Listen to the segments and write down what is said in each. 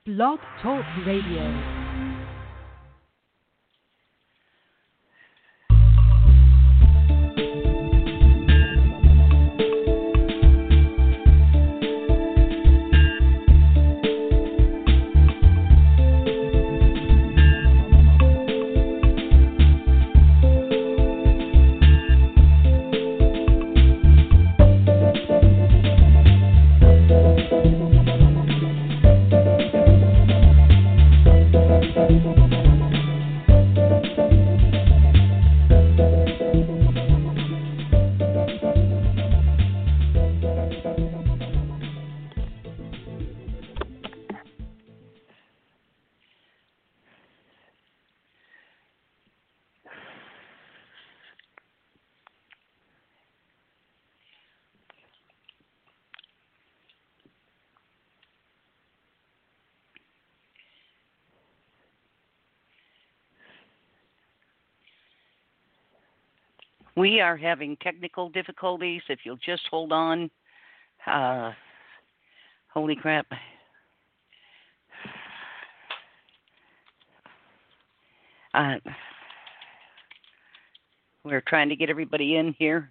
Blog Talk Radio. We are having technical difficulties. If you'll just hold on. Holy crap. We're trying to get everybody in here.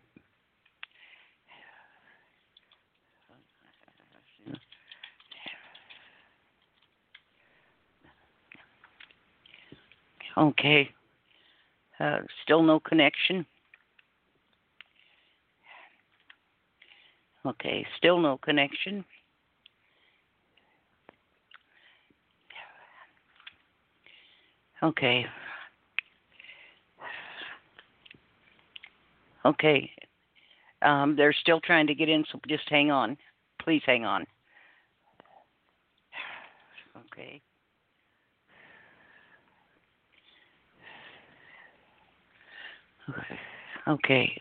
Okay. Still no connection. Okay, still no connection. Okay. Okay. They're still trying to get in, so just hang on. Please hang on. Okay. Okay.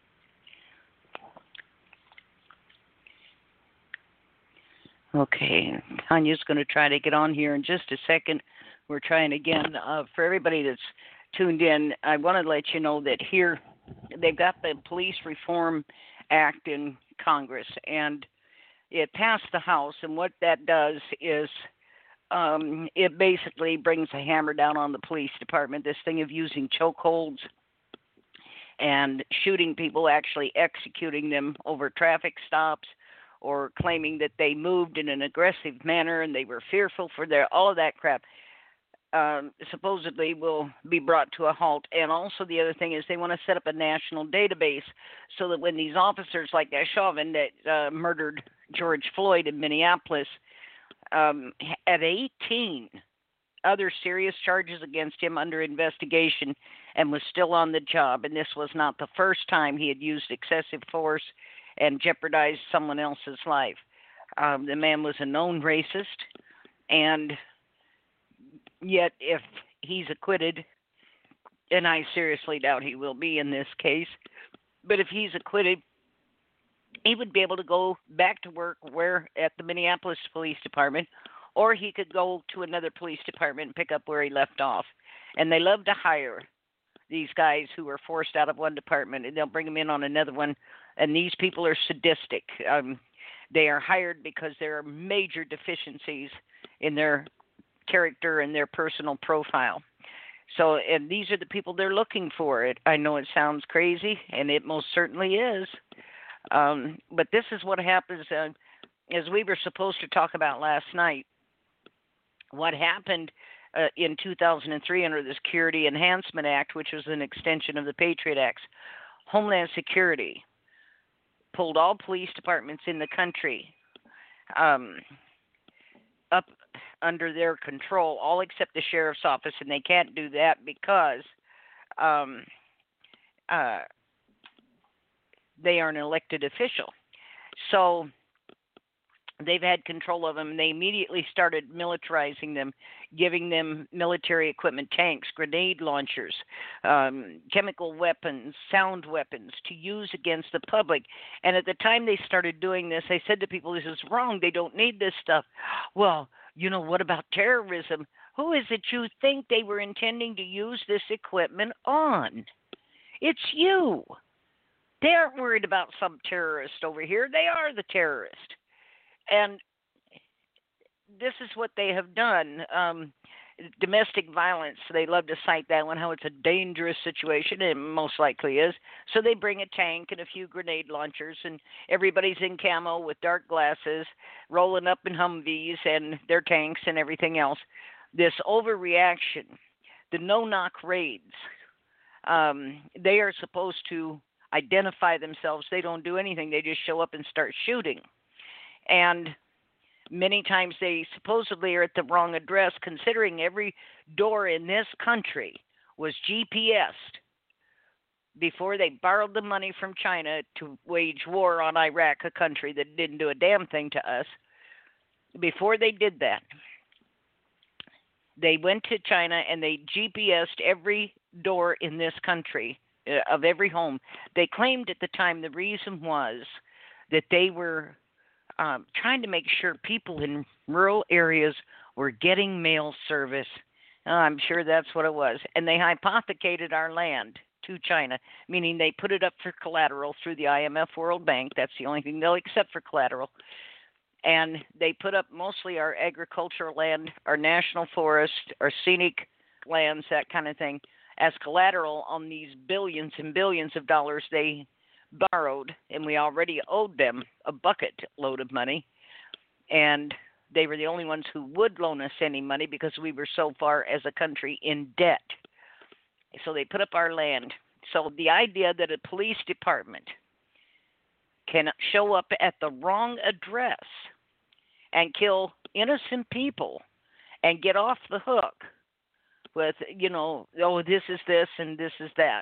Okay. Tanya's going to try to get on here in just a second. We're trying again. For everybody that's tuned in, I want to let you know that here they've got the Police Reform Act in Congress, and it passed the House, and what that does is it basically brings a hammer down on the police department, this thing of using chokeholds and shooting people, actually executing them over traffic stops, or claiming that they moved in an aggressive manner and they were fearful for all of that crap. Supposedly will be brought to a halt. And also the other thing is they want to set up a national database so that when these officers like Chauvin that murdered George Floyd in Minneapolis at 18, other serious charges against him under investigation, and was still on the job. And this was not the first time he had used excessive force and jeopardized someone else's life. The man was a known racist, and yet if he's acquitted, and I seriously doubt he will be in this case, but if he's acquitted, he would be able to go back to work at the Minneapolis Police Department, or he could go to another police department and pick up where he left off. And they love to hire these guys who are forced out of one department, and they'll bring them in on another one. And these people are sadistic. They are hired because there are major deficiencies in their character and their personal profile. So, and these are the people they're looking for. I know it sounds crazy, and it most certainly is. But this is what happens, as we were supposed to talk about last night. What happened in 2003 under the Security Enhancement Act, which was an extension of the Patriot Acts, Homeland Security pulled all police departments in the country up under their control, all except the sheriff's office, and they can't do that because they are an elected official. So they've had control of them. They immediately started militarizing them, giving them military equipment, tanks, grenade launchers, chemical weapons, sound weapons to use against the public. And at the time they started doing this, they said to people, this is wrong. They don't need this stuff. Well, you know, what about terrorism? Who is it you think they were intending to use this equipment on? It's you. They aren't worried about some terrorist over here. They are the terrorist. And this is what they have done. Domestic violence, they love to cite that one, how it's a dangerous situation, and it most likely is. So they bring a tank and a few grenade launchers, and everybody's in camo with dark glasses, rolling up in Humvees and their tanks and everything else. This overreaction, the no-knock raids, they are supposed to identify themselves. They don't do anything. They just show up and start shooting. And many times they supposedly are at the wrong address, considering every door in this country was GPSed before they borrowed the money from China to wage war on Iraq, a country that didn't do a damn thing to us. Before they did that, they went to China and they GPSed every door in this country of every home. They claimed at the time the reason was that they were trying to make sure people in rural areas were getting mail service. I'm sure that's what it was. And they hypothecated our land to China, meaning they put it up for collateral through the IMF World Bank. That's the only thing they'll accept for collateral. And they put up mostly our agricultural land, our national forest, our scenic lands, that kind of thing, as collateral on these billions and billions of dollars they borrowed, and we already owed them a bucket load of money, and they were the only ones who would loan us any money because we were so far as a country in debt. So they put up our land. So the idea that a police department can show up at the wrong address and kill innocent people and get off the hook with, oh, this is this and this is that.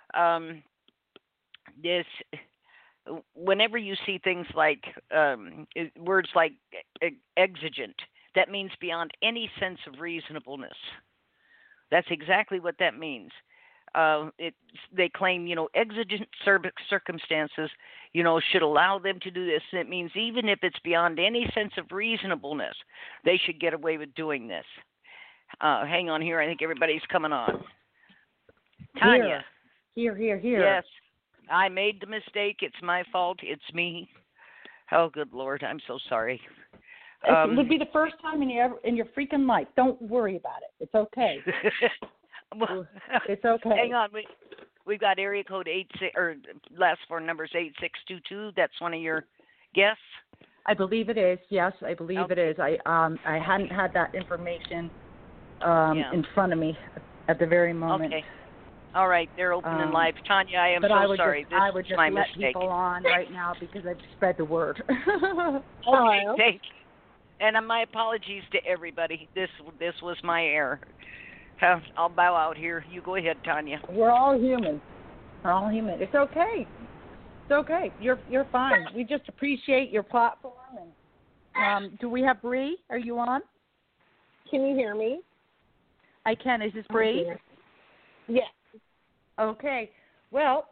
Whenever you see things like words like exigent, that means beyond any sense of reasonableness. That's exactly what that means. They claim, exigent circumstances, should allow them to do this. It means even if it's beyond any sense of reasonableness, they should get away with doing this. Hang on here. I think everybody's coming on. Tanya. Here. Yes. I made the mistake. It's my fault. It's me. Oh, good Lord. I'm so sorry. It would be the first time in your freaking life. Don't worry about it. It's okay. Well, it's okay. Hang on. We've got area code 86, or last four numbers 8622. That's one of your guests? I believe it is. Yes, I believe it is. I hadn't had that information in front of me at the very moment. Okay. All right, they're open and live. Tanya, I am so sorry. I would just my let mistake. people on right now because I've spread the word. Okay, thank you. And my apologies to everybody. This was my error. I'll bow out here. You go ahead, Tanya. We're all human. It's okay. It's okay. You're fine. We just appreciate your platform. And do we have Bree? Are you on? Can you hear me? I can. Is this Bree? Yes. Okay. Well,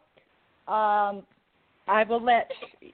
I will let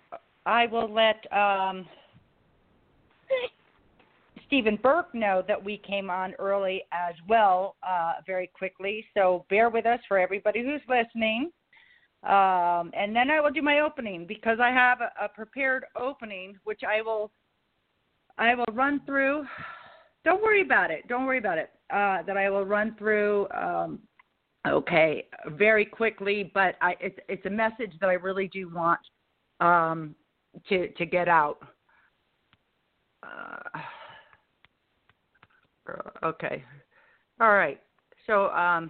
Stephen Burke know that we came on early as well, very quickly. So bear with us for everybody who's listening. And then I will do my opening because I have a prepared opening, which I will run through. Don't worry about it. That I will run through. Okay, very quickly, but it's a message that I really do want to get out. Okay, all right. So,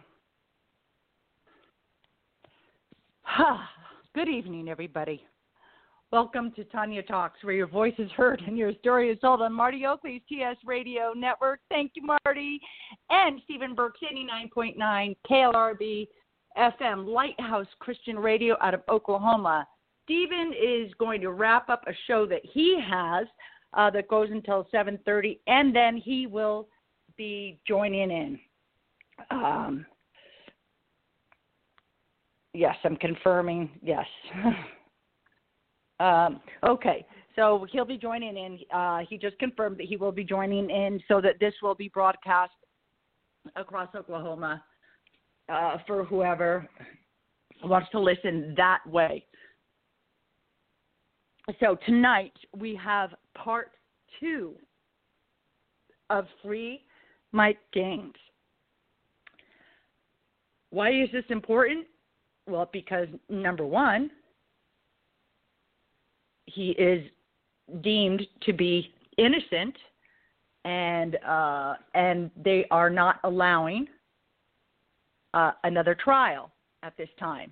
good evening, everybody. Welcome to Tanya Talks, where your voice is heard and your story is told on Marty Oakley's TS Radio Network. Thank you, Marty. And Stephen Burke's 89.9 KLRB FM Lighthouse Christian Radio out of Oklahoma. Stephen is going to wrap up a show that he has that goes until 7:30, and then he will be joining in. Yes, I'm confirming. Yes. Okay, so he'll be joining in. He just confirmed that he will be joining in so that this will be broadcast across Oklahoma for whoever wants to listen that way. So tonight we have part 2 of free Mike Gaines. Why is this important? Well, because number one, he is deemed to be innocent, and they are not allowing another trial at this time.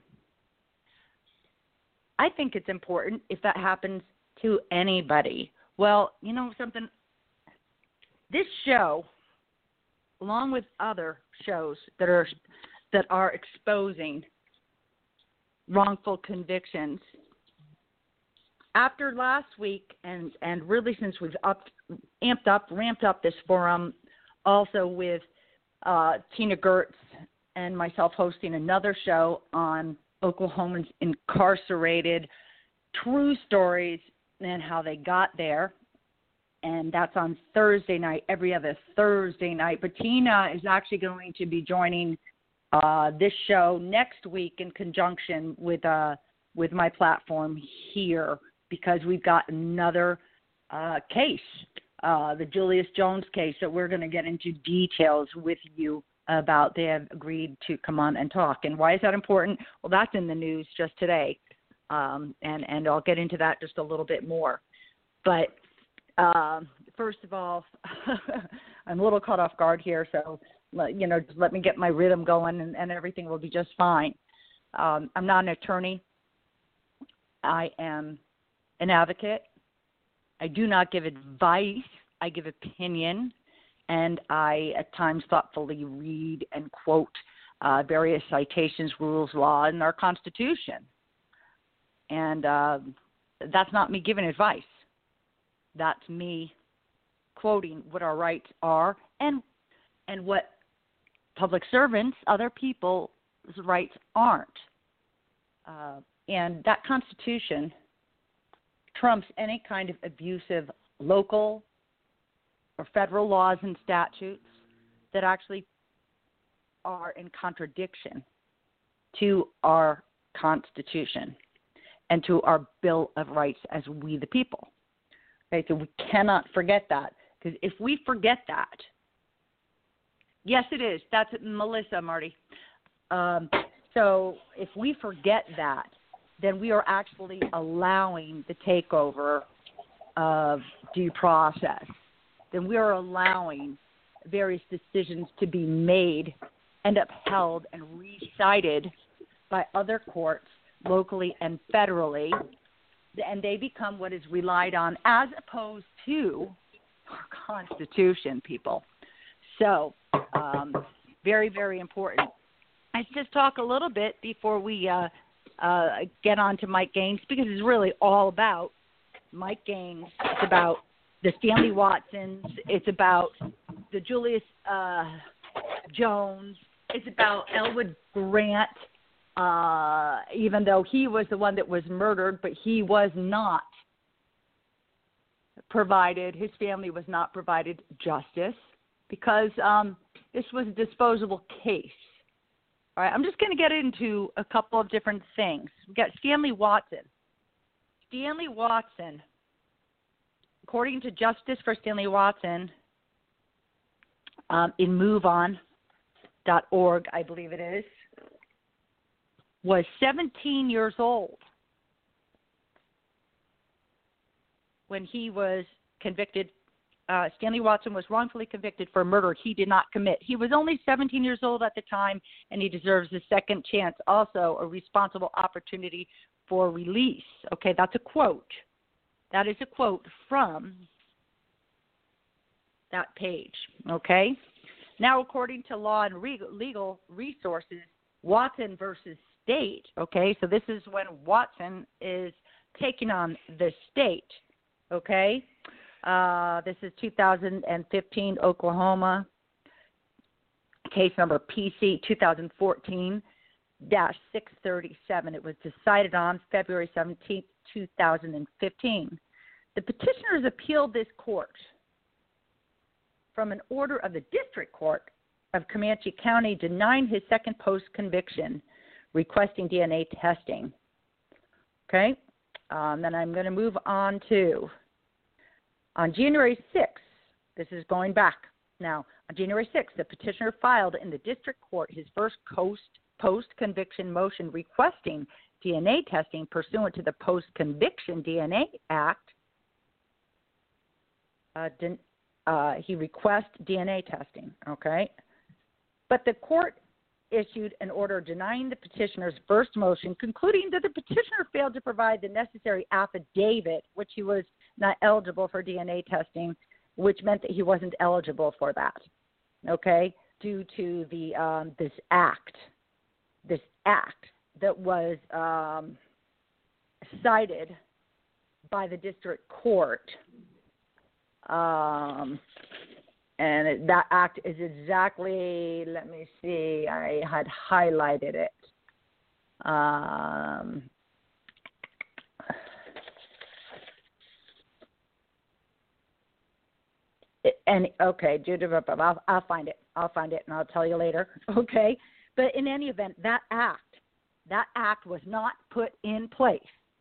I think it's important if that happens to anybody. Well, you know something? This show, along with other shows that are exposing wrongful convictions, after last week and really since we've ramped up this forum, also with Tina Gertz and myself hosting another show on Oklahomans incarcerated, true stories and how they got there. And that's on Thursday night, every other Thursday night. But Tina is actually going to be joining this show next week in conjunction with my platform here, because we've got another case, the Julius Jones case, that we're going to get into details with you about. They have agreed to come on and talk. And why is that important? Well, that's in the news just today, and I'll get into that just a little bit more. But first of all, I'm a little caught off guard here, so just let me get my rhythm going, and everything will be just fine. I'm not an attorney. I am an advocate. I do not give advice. I give opinion, and I at times thoughtfully read and quote various citations, rules, law, and our Constitution. And that's not me giving advice. That's me quoting what our rights are and what public servants, other people's rights aren't. And that Constitution trumps any kind of abusive local or federal laws and statutes that actually are in contradiction to our Constitution and to our Bill of Rights as we the people. Okay, so we cannot forget that, because if we forget that, yes, it is. That's Melissa, Marty. So if we forget that, then we are actually allowing the takeover of due process. Then we are allowing various decisions to be made and upheld and recited by other courts, locally and federally, and they become what is relied on as opposed to our Constitution, people. So, very, very important. Let's just talk a little bit before we get on to Mike Gaines, because it's really all about Mike Gaines. It's about the Stanley Watsons. It's about the Julius Jones. It's about Elwood Grant, even though he was the one that was murdered, but he was not provided, his family was not provided justice, because this was a disposable case. All right, I'm just going to get into a couple of different things. We've got Stanley Watson. Stanley Watson, according to Justice for Stanley Watson, in MoveOn.org, I believe it is, was 17 years old when he was convicted. Stanley Watson was wrongfully convicted for murder he did not commit. He was only 17 years old at the time, and he deserves a second chance, also a responsible opportunity for release. Okay, that's a quote. That is a quote from that page, okay? Now, according to Law and Legal Resources, Watson versus State, okay? So this is when Watson is taking on the state, okay? This is 2015 Oklahoma, case number PC 2014-637. It was decided on February 17, 2015. The petitioners appealed this court from an order of the District Court of Comanche County denying his second post-conviction, requesting DNA testing. Okay? Then I'm going to move on to, on January 6, This is going back. Now, on January 6th, the petitioner filed in the district court his first post-conviction motion requesting DNA testing pursuant to the Post-Conviction DNA Act. He requested DNA testing, okay? But the court issued an order denying the petitioner's first motion, concluding that the petitioner failed to provide the necessary affidavit, which he was not eligible for DNA testing, which meant that he wasn't eligible for that, okay, due to the this act that was cited by the district court. And that act is exactly, let me see, I had highlighted it. I'll find it. And I'll tell you later. Okay. But in any event, that act was not put in place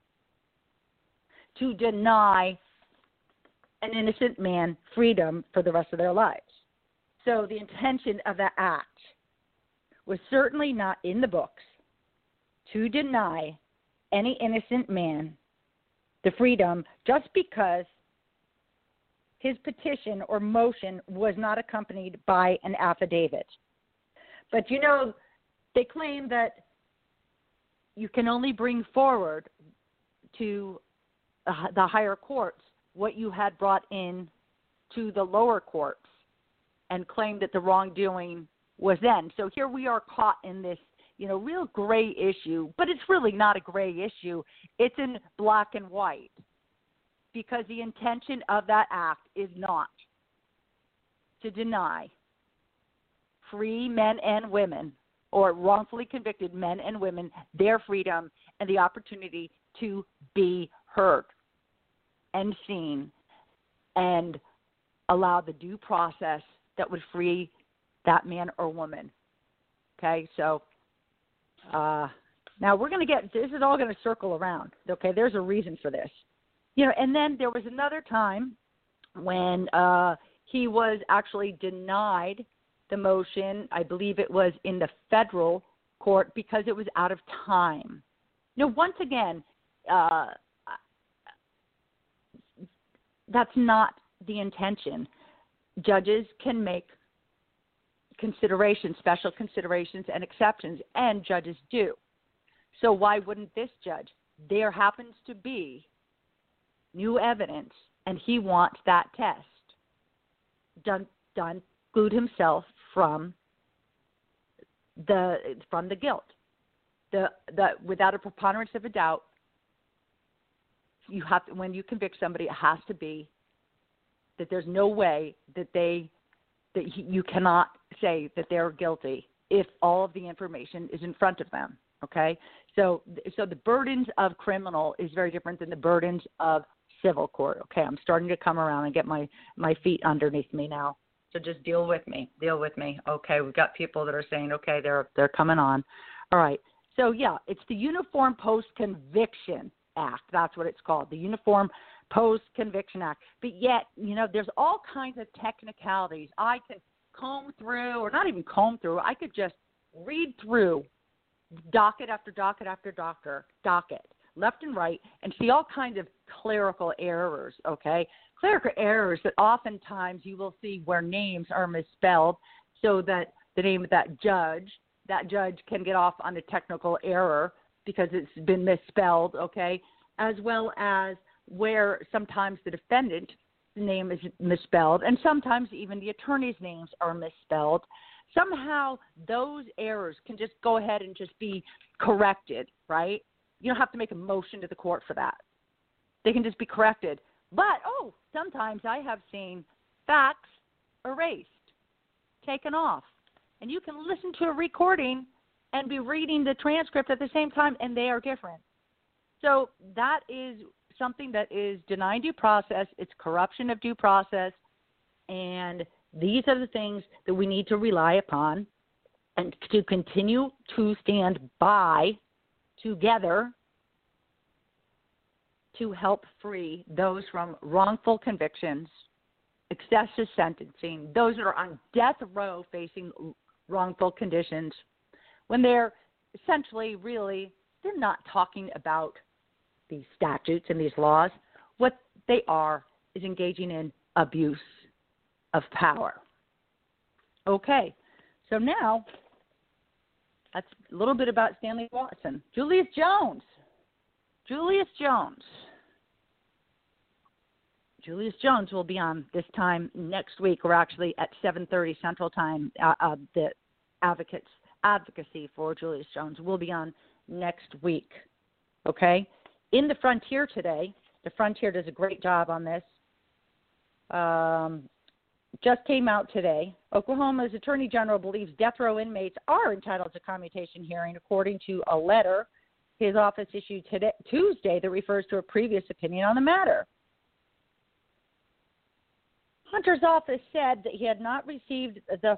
to deny an innocent man freedom for the rest of their lives. So the intention of that act was certainly not in the books to deny any innocent man the freedom just because his petition or motion was not accompanied by an affidavit. But, they claim that you can only bring forward to the higher courts what you had brought in to the lower courts and claim that the wrongdoing was then. So here we are caught in this, real gray issue, but it's really not a gray issue. It's in black and white because the intention of that act is not to deny free men and women or wrongfully convicted men and women their freedom and the opportunity to be heard and seen and allow the due process that would free that man or woman. Okay, so now we're going to this is all going to circle around. Okay, there's a reason for this. And then there was another time when he was actually denied the motion. I believe it was in the federal court because it was out of time. Once again, that's not the intention. Judges can make considerations, special considerations and exceptions, and judges do. So why wouldn't this judge? There happens to be new evidence, and he wants that test done, exclude himself from the guilt. The without a preponderance of a doubt, you have to, when you convict somebody, it has to be that there's no way that you cannot say that they're guilty if all of the information is in front of them. Okay, so the burdens of criminal is very different than the burdens of civil court. Okay, I'm starting to come around and get my feet underneath me now. So just deal with me. Okay, we've got people that are saying, okay, they're coming on. All right. So yeah, it's the Uniform Post-Conviction Act. That's what it's called, the Uniform Post-Conviction Act. But yet, there's all kinds of technicalities. I can comb through, or not even comb through, I could just read through docket after docket after docket, left and right, and see all kinds of clerical errors, okay? Clerical errors that oftentimes you will see where names are misspelled so that the name of that judge can get off on a technical error because it's been misspelled, okay? As well as where sometimes the defendant's name is misspelled and sometimes even the attorney's names are misspelled. Somehow those errors can just go ahead and just be corrected, right? You don't have to make a motion to the court for that. They can just be corrected. But, sometimes I have seen facts erased, taken off. And you can listen to a recording and be reading the transcript at the same time, and they are different. So that is something that is denying due process. It's corruption of due process. And these are the things that we need to rely upon and to continue to stand by together to help free those from wrongful convictions excessive sentencing, those that are on death row facing wrongful conditions, when they're essentially really, they're not talking about these statutes and these laws. What they are is engaging in abuse of power. Okay, so now that's a little bit about Stanley Watson. Julius Jones. Julius Jones will be on this time next week. We're actually at 7:30 Central Time. The advocacy for Julius Jones will be on next week. Okay? In the Frontier today, the Frontier does a great job on this. Just came out today. Oklahoma's Attorney General believes death row inmates are entitled to commutation hearing, according to a letter his office issued Tuesday that refers to a previous opinion on the matter. Hunter's office said that he had not received the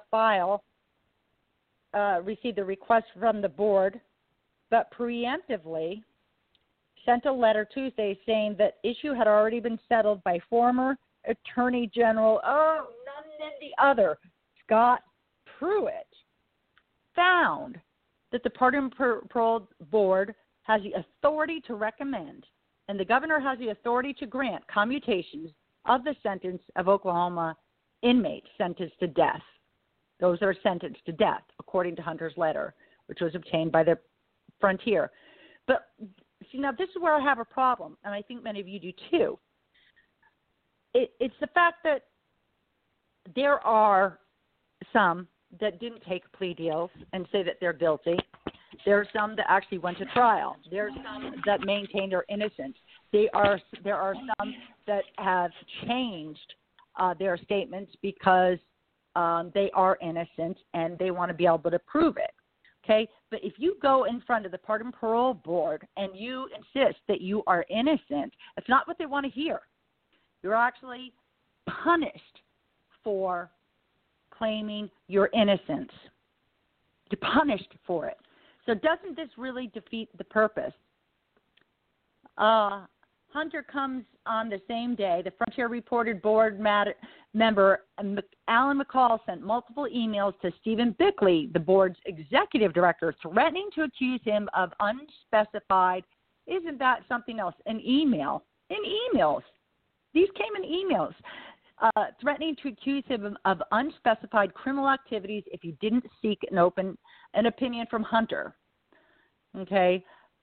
request from the board, but preemptively sent a letter Tuesday saying that issue had already been settled by former Attorney General, none than the other, Scott Pruitt, found that the Pardon Parole Board has the authority to recommend, and the governor has the authority to grant commutations of the sentence of Oklahoma inmates sentenced to death. Those are sentenced to death, according to Hunter's letter, which was obtained by the Frontier. But, see, now this is where I have a problem, and I think many of you do too. It's the fact that there are some that didn't take plea deals and say that they're guilty. There are some that actually went to trial. There are some that maintained their innocence. There are some that have changed their statements because they are innocent and they want to be able to prove it. Okay, but if you go in front of the Pardon Parole Board and you insist that you are innocent, that's not what they want to hear. You're actually punished for claiming your innocence. You're punished for it. So doesn't this really defeat the purpose? Hunter comes on the same day. The Frontier reported board member Alan McCall sent multiple emails to Stephen Bickley, the board's executive director, threatening to accuse him of unspecified. Isn't that something else? An email. In emails. These came in emails. Threatening to accuse him of unspecified criminal activities if he didn't seek an opinion from Hunter. Okay,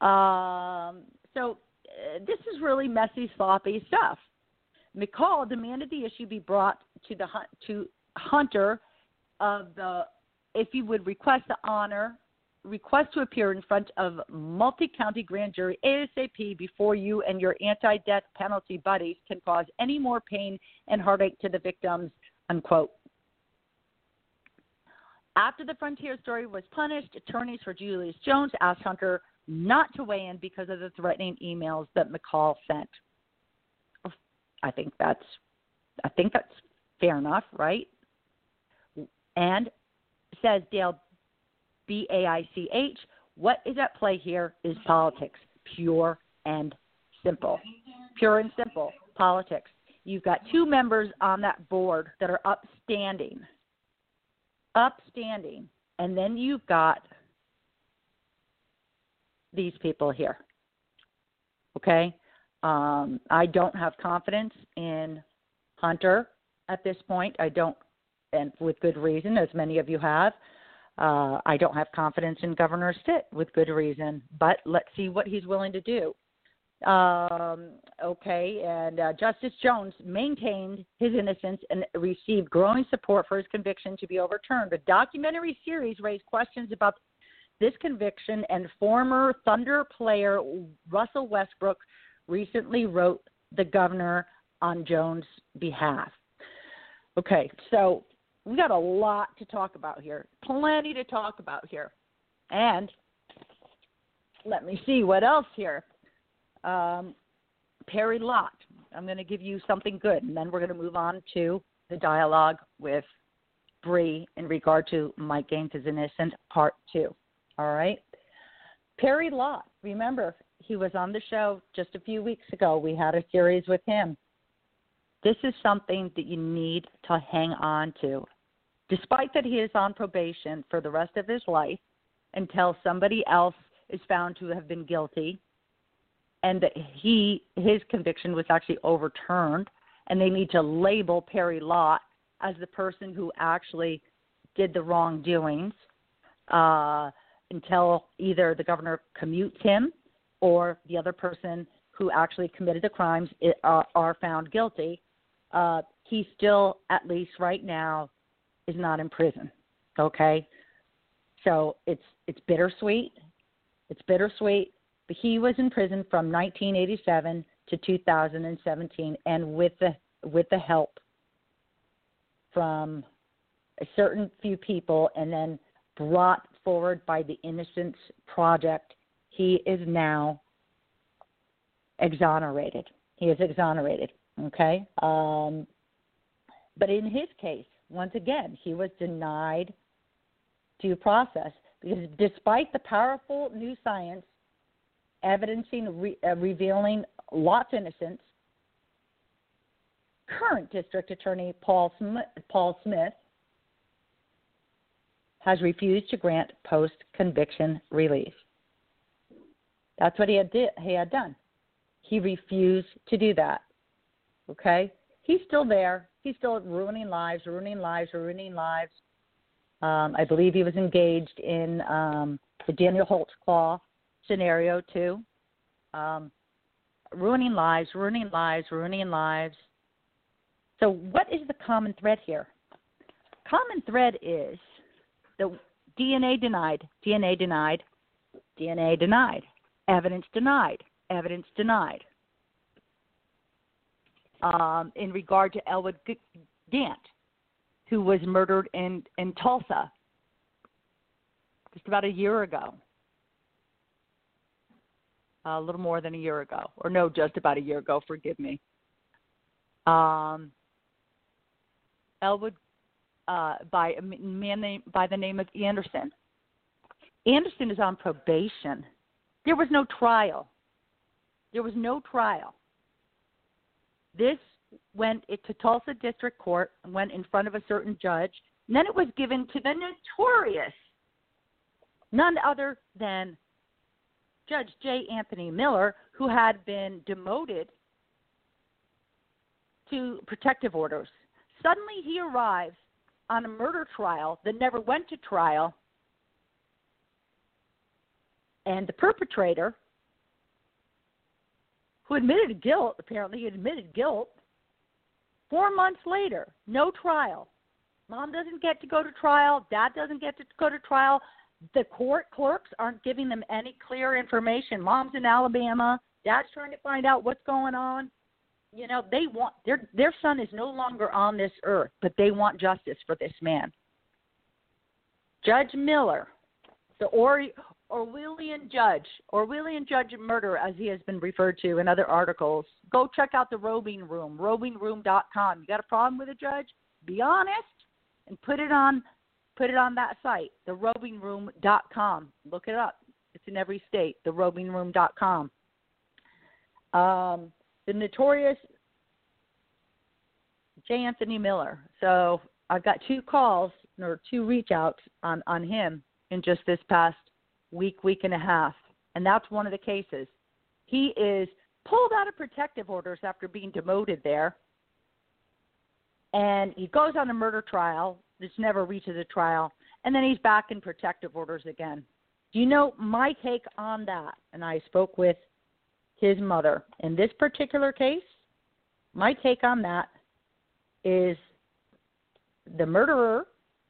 so this is really messy, sloppy stuff. McCall demanded the issue be brought to Hunter if he would request to appear in front of multi-county grand jury ASAP before you and your anti-death penalty buddies can cause any more pain and heartache to the victims, unquote. After the Frontier story was punished, attorneys for Julius Jones asked Hunter not to weigh in because of the threatening emails that McCall sent. I think that's fair enough, right? And says Dale Baich, what is at play here is politics, pure and simple. Pure and simple politics. You've got two members on that board that are upstanding, and then you've got these people here. Okay? I don't have confidence in Hunter at this point. I don't, and with good reason, as many of you have. I don't have confidence in Governor Stitt with good reason, but let's see what he's willing to do. Okay, and Justice Jones maintained his innocence and received growing support for his conviction to be overturned. A documentary series raised questions about this conviction, and former Thunder player Russell Westbrook recently wrote the governor on Jones' behalf. Okay, so we got a lot to talk about here, plenty to talk about here. And let me see what else here. Perry Lott, I'm going to give you something good, and then we're going to move on to the dialogue with Bree in regard to Mike Gaines is Innocent, Part 2. All right? Perry Lott, remember, he was on the show just a few weeks ago. We had a series with him. This is something that you need to hang on to. Despite that he is on probation for the rest of his life until somebody else is found to have been guilty and that his conviction was actually overturned, and they need to label Perry Lott as the person who actually did the wrongdoings until either the governor commutes him or the other person who actually committed the crimes are found guilty. He still, at least right now, is not in prison. Okay? So it's bittersweet. It's bittersweet. But he was in prison from 1987 to 2017, and with the help from a certain few people, and then brought forward by the Innocence Project, he is now exonerated. He is exonerated. Okay? But in his case, once again, he was denied due process because despite the powerful new science revealing Lott's innocence, current District Attorney Paul Smith has refused to grant post-conviction relief. That's what he had done. He refused to do that. Okay? He's still there. He's still ruining lives. I believe he was engaged in the Daniel Holtzclaw scenario too. Ruining lives. So what is the common thread here? Common thread is the DNA denied, evidence denied. In regard to Elwood Gant, who was murdered in Tulsa just about a year ago. A little more than a year ago. Or no, just about a year ago, forgive me. Elwood, by a man by the name of Anderson. Anderson is on probation. There was no trial. This went to Tulsa District Court, went in front of a certain judge, and then it was given to the notorious, none other than Judge J. Anthony Miller, who had been demoted to protective orders. Suddenly he arrives on a murder trial that never went to trial, and the perpetrator, who admitted guilt, 4 months later, no trial. Mom doesn't get to go to trial. Dad doesn't get to go to trial. The court clerks aren't giving them any clear information. Mom's in Alabama. Dad's trying to find out what's going on. You know, they want their son is no longer on this earth, but they want justice for this man. Judge Miller, the Orwellian Judge murder, as he has been referred to in other articles. Go check out the Roving Room, rovingroom.com. You got a problem with a judge? Be honest and put it on that site, the rovingroom.com. Look it up. It's in every state, the rovingroom.com. The notorious J. Anthony Miller. So I've got 2 calls or 2 reach outs on him in just this past week and a half. And that's one of the cases. He is pulled out of protective orders after being demoted there. And he goes on a murder trial. This never reaches a trial. And then he's back in protective orders again. Do you know my take on that? And I spoke with his mother. In this particular case, my take on that is the murderer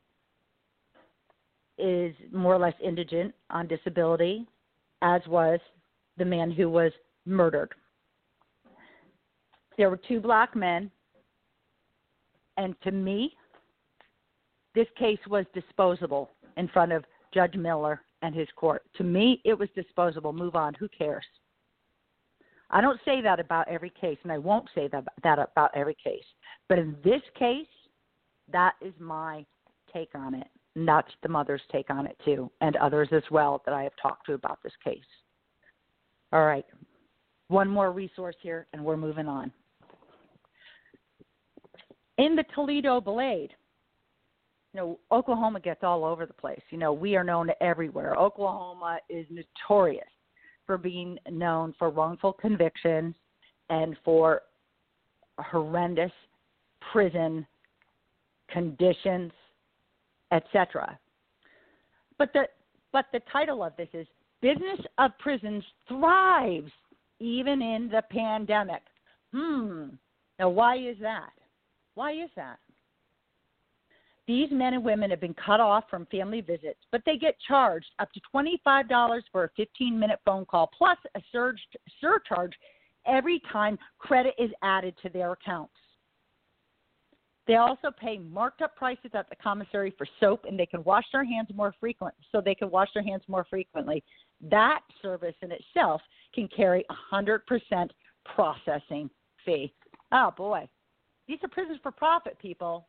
is more or less indigent, on disability, as was the man who was murdered. There were 2 black men, and to me, this case was disposable in front of Judge Miller and his court. To me, it was disposable. Move on. Who cares? I don't say that about every case, and I won't say that about every case. But in this case, that is my take on it. And that's the mother's take on it, too, and others as well that I have talked to about this case. All right. One more resource here, and we're moving on. In the Toledo Blade, Oklahoma gets all over the place. We are known everywhere. Oklahoma is notorious for being known for wrongful convictions and for horrendous prison conditions, etc. But the title of this is Business of Prisons Thrives Even in the Pandemic. Now, why is that? Why is that? These men and women have been cut off from family visits, but they get charged up to $25 for a 15-minute phone call, plus a surcharge every time credit is added to their accounts. They also pay marked up prices at the commissary for soap, and they can wash their hands more frequently. That service in itself can carry 100% processing fee. Oh, boy. These are prisons for profit, people.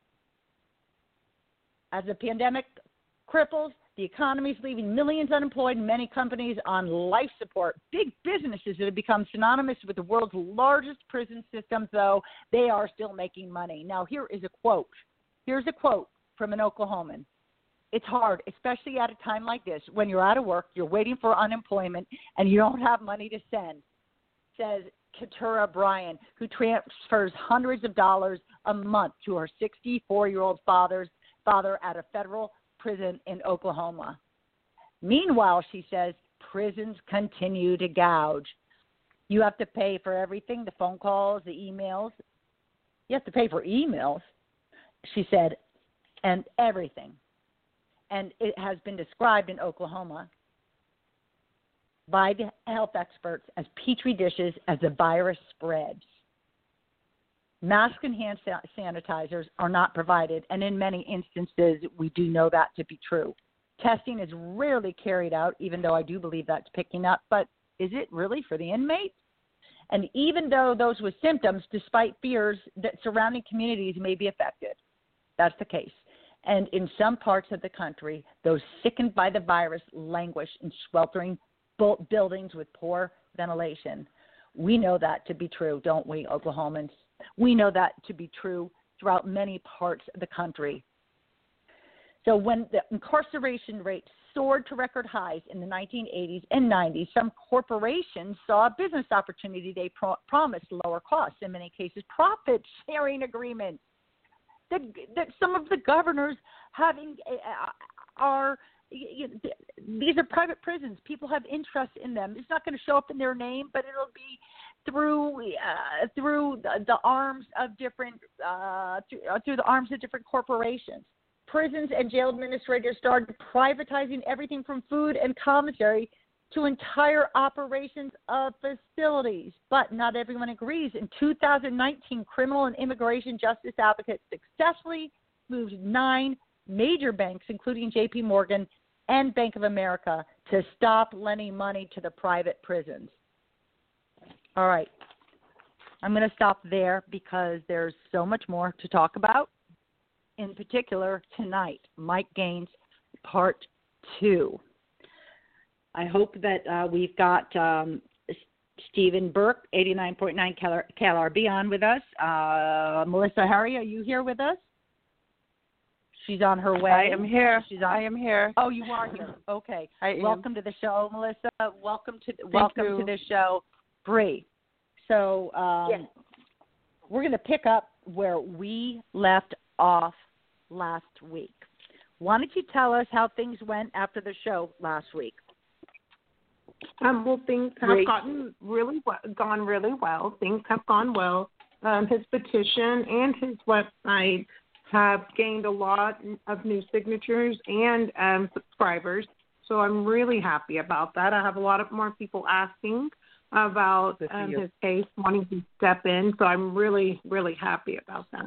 As the pandemic cripples, the economy is leaving millions unemployed and many companies on life support. Big businesses that have become synonymous with the world's largest prison systems, though, they are still making money. Now, here is a quote. Here's a quote from an Oklahoman. It's hard, especially at a time like this, when you're out of work, you're waiting for unemployment, and you don't have money to send, says Keturah Bryan, who transfers hundreds of dollars a month to her 64-year-old father at a federal prison in Oklahoma. Meanwhile, she says, prisons continue to gouge. You have to pay for everything, the phone calls, the emails. You have to pay for emails, she said, and everything. And it has been described in Oklahoma by the health experts as petri dishes as the virus spreads. Masks and hand sanitizers are not provided, and in many instances, we do know that to be true. Testing is rarely carried out, even though I do believe that's picking up, but is it really for the inmates? And even though those with symptoms, despite fears that surrounding communities may be affected, that's the case. And in some parts of the country, those sickened by the virus languish in sweltering buildings with poor ventilation. We know that to be true, don't we, Oklahomans? We know that to be true throughout many parts of the country. So when the incarceration rate soared to record highs in the 1980s and 90s, some corporations saw a business opportunity. They promised lower costs, in many cases profit-sharing agreements that some of the governors having are these are private prisons. People have interest in them. It's not going to show up in their name, but it'll be through the arms of different corporations. Prisons and jail administrators started privatizing everything from food and commissary to entire operations of facilities. But not everyone agrees. In 2019, criminal and immigration justice advocates successfully moved 9 major banks, including J.P. Morgan and Bank of America, to stop lending money to the private prisons. All right. I'm going to stop there because there's so much more to talk about. In particular, tonight, Mike Gaines, Part 2. I hope that we've got Stephen Burke, 89.9 KLRB on with us. Melissa Harry, are you here with us? She's on her way. I am here. I am here. Oh, you are here. Okay. Welcome to the show, Melissa. Welcome to the show, Bree. So yes. We're going to pick up where we left off last week. Why don't you tell us how things went after the show last week? Well, things have gone really well. Things have gone well. His petition and his website have gained a lot of new signatures and subscribers. So I'm really happy about that. I have a lot of more people asking about his case, wanting to step in. So I'm really, really happy about that.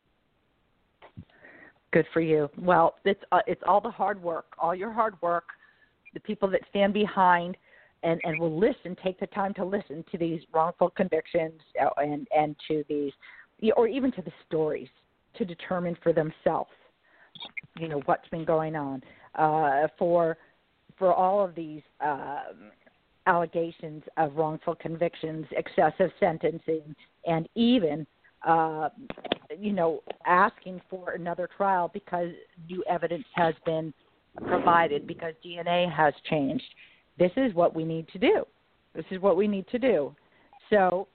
Good for you. Well, it's all the hard work, all your hard work, the people that stand behind and will listen, take the time to listen to these wrongful convictions and to these, or even to the stories, to determine for themselves, what's been going on. For all of these allegations of wrongful convictions, excessive sentencing, and even asking for another trial because new evidence has been provided, because DNA has changed. This is what we need to do. So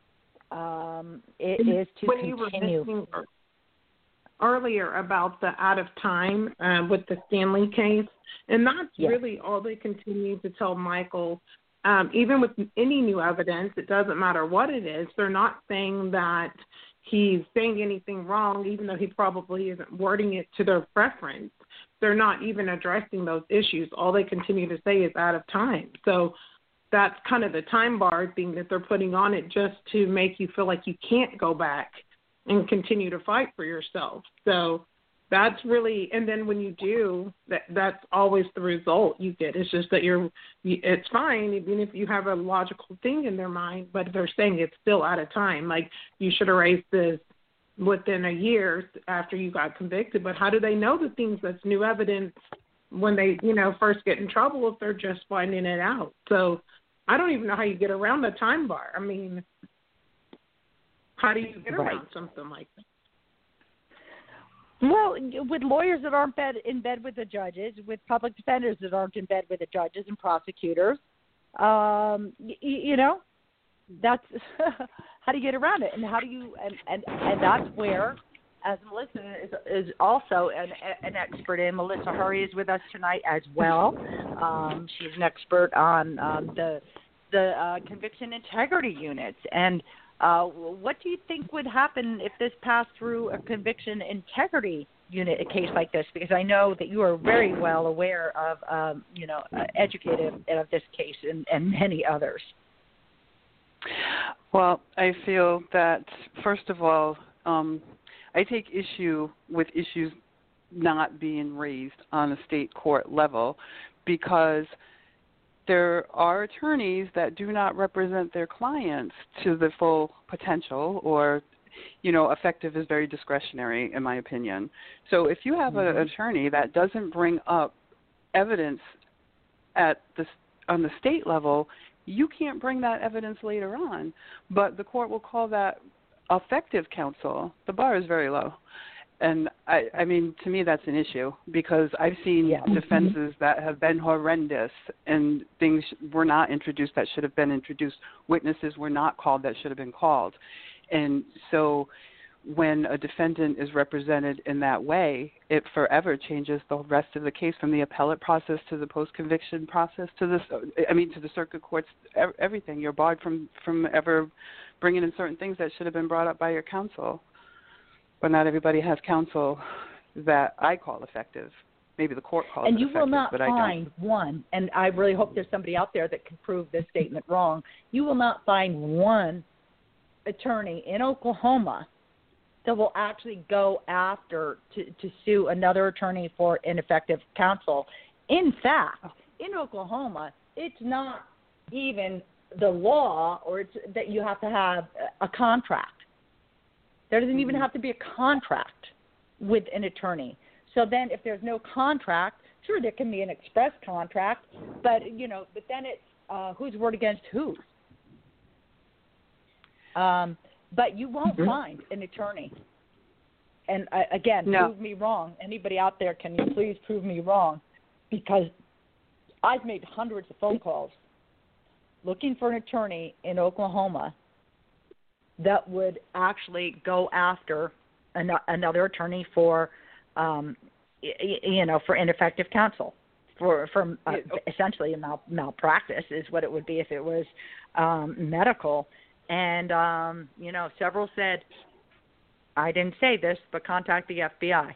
it is to when continue. You were earlier about the out of time with the Stanley case, and that's really all they continue to tell Michael. Even with any new evidence, it doesn't matter what it is. They're not saying that he's saying anything wrong, even though he probably isn't wording it to their preference. They're not even addressing those issues. All they continue to say is out of time. So that's kind of the time bar thing that they're putting on it, just to make you feel like you can't go back and continue to fight for yourself. So that's really, and then when you do, that's always the result you get. It's just that it's fine, even if you have a logical thing in their mind, but they're saying it's still out of time. Like, you should have raised this within a year after you got convicted. But how do they know the things that's new evidence when they, first get in trouble if they're just finding it out? So I don't even know how you get around the time bar. I mean, how do you get around something like that? Well, with lawyers that aren't in bed with the judges, with public defenders that aren't in bed with the judges and prosecutors, that's how do you get around it? And how do you and that's where, as Melissa is also an expert in. Melissa Hurry is with us tonight as well. She's an expert on the conviction integrity units. And what do you think would happen if this passed through a conviction integrity unit, a case like this? Because I know that you are very well aware of, educated of this case and many others. Well, I feel that, first of all, I take issue with issues not being raised on a state court level, because there are attorneys that do not represent their clients to the full potential, or, effective is very discretionary, in my opinion. So if you have an attorney that doesn't bring up evidence on the state level, you can't bring that evidence later on. But the court will call that effective counsel. The bar is very low. And, I mean, to me, that's an issue, because I've seen defenses that have been horrendous, and things were not introduced that should have been introduced. Witnesses were not called that should have been called. And so when a defendant is represented in that way, it forever changes the rest of the case, from the appellate process to the post-conviction process to the circuit courts, everything. You're barred from ever bringing in certain things that should have been brought up by your counsel. But not everybody has counsel that I call effective. Maybe the court calls it effective, but I don't. And you will not find one, and I really hope there's somebody out there that can prove this statement wrong, you will not find one attorney in Oklahoma that will actually go after to sue another attorney for ineffective counsel. In fact, in Oklahoma, it's not even the law, or it's that you have to have a contract. There doesn't even have to be a contract with an attorney. So then if there's no contract, sure, there can be an express contract, but then it's whose word against whose. But you won't find an attorney. And again, prove me wrong. Anybody out there, can you please prove me wrong? Because I've made hundreds of phone calls looking for an attorney in Oklahoma that would actually go after another attorney for, for ineffective counsel, for essentially a malpractice is what it would be if it was medical. And, several said, I didn't say this, but contact the FBI.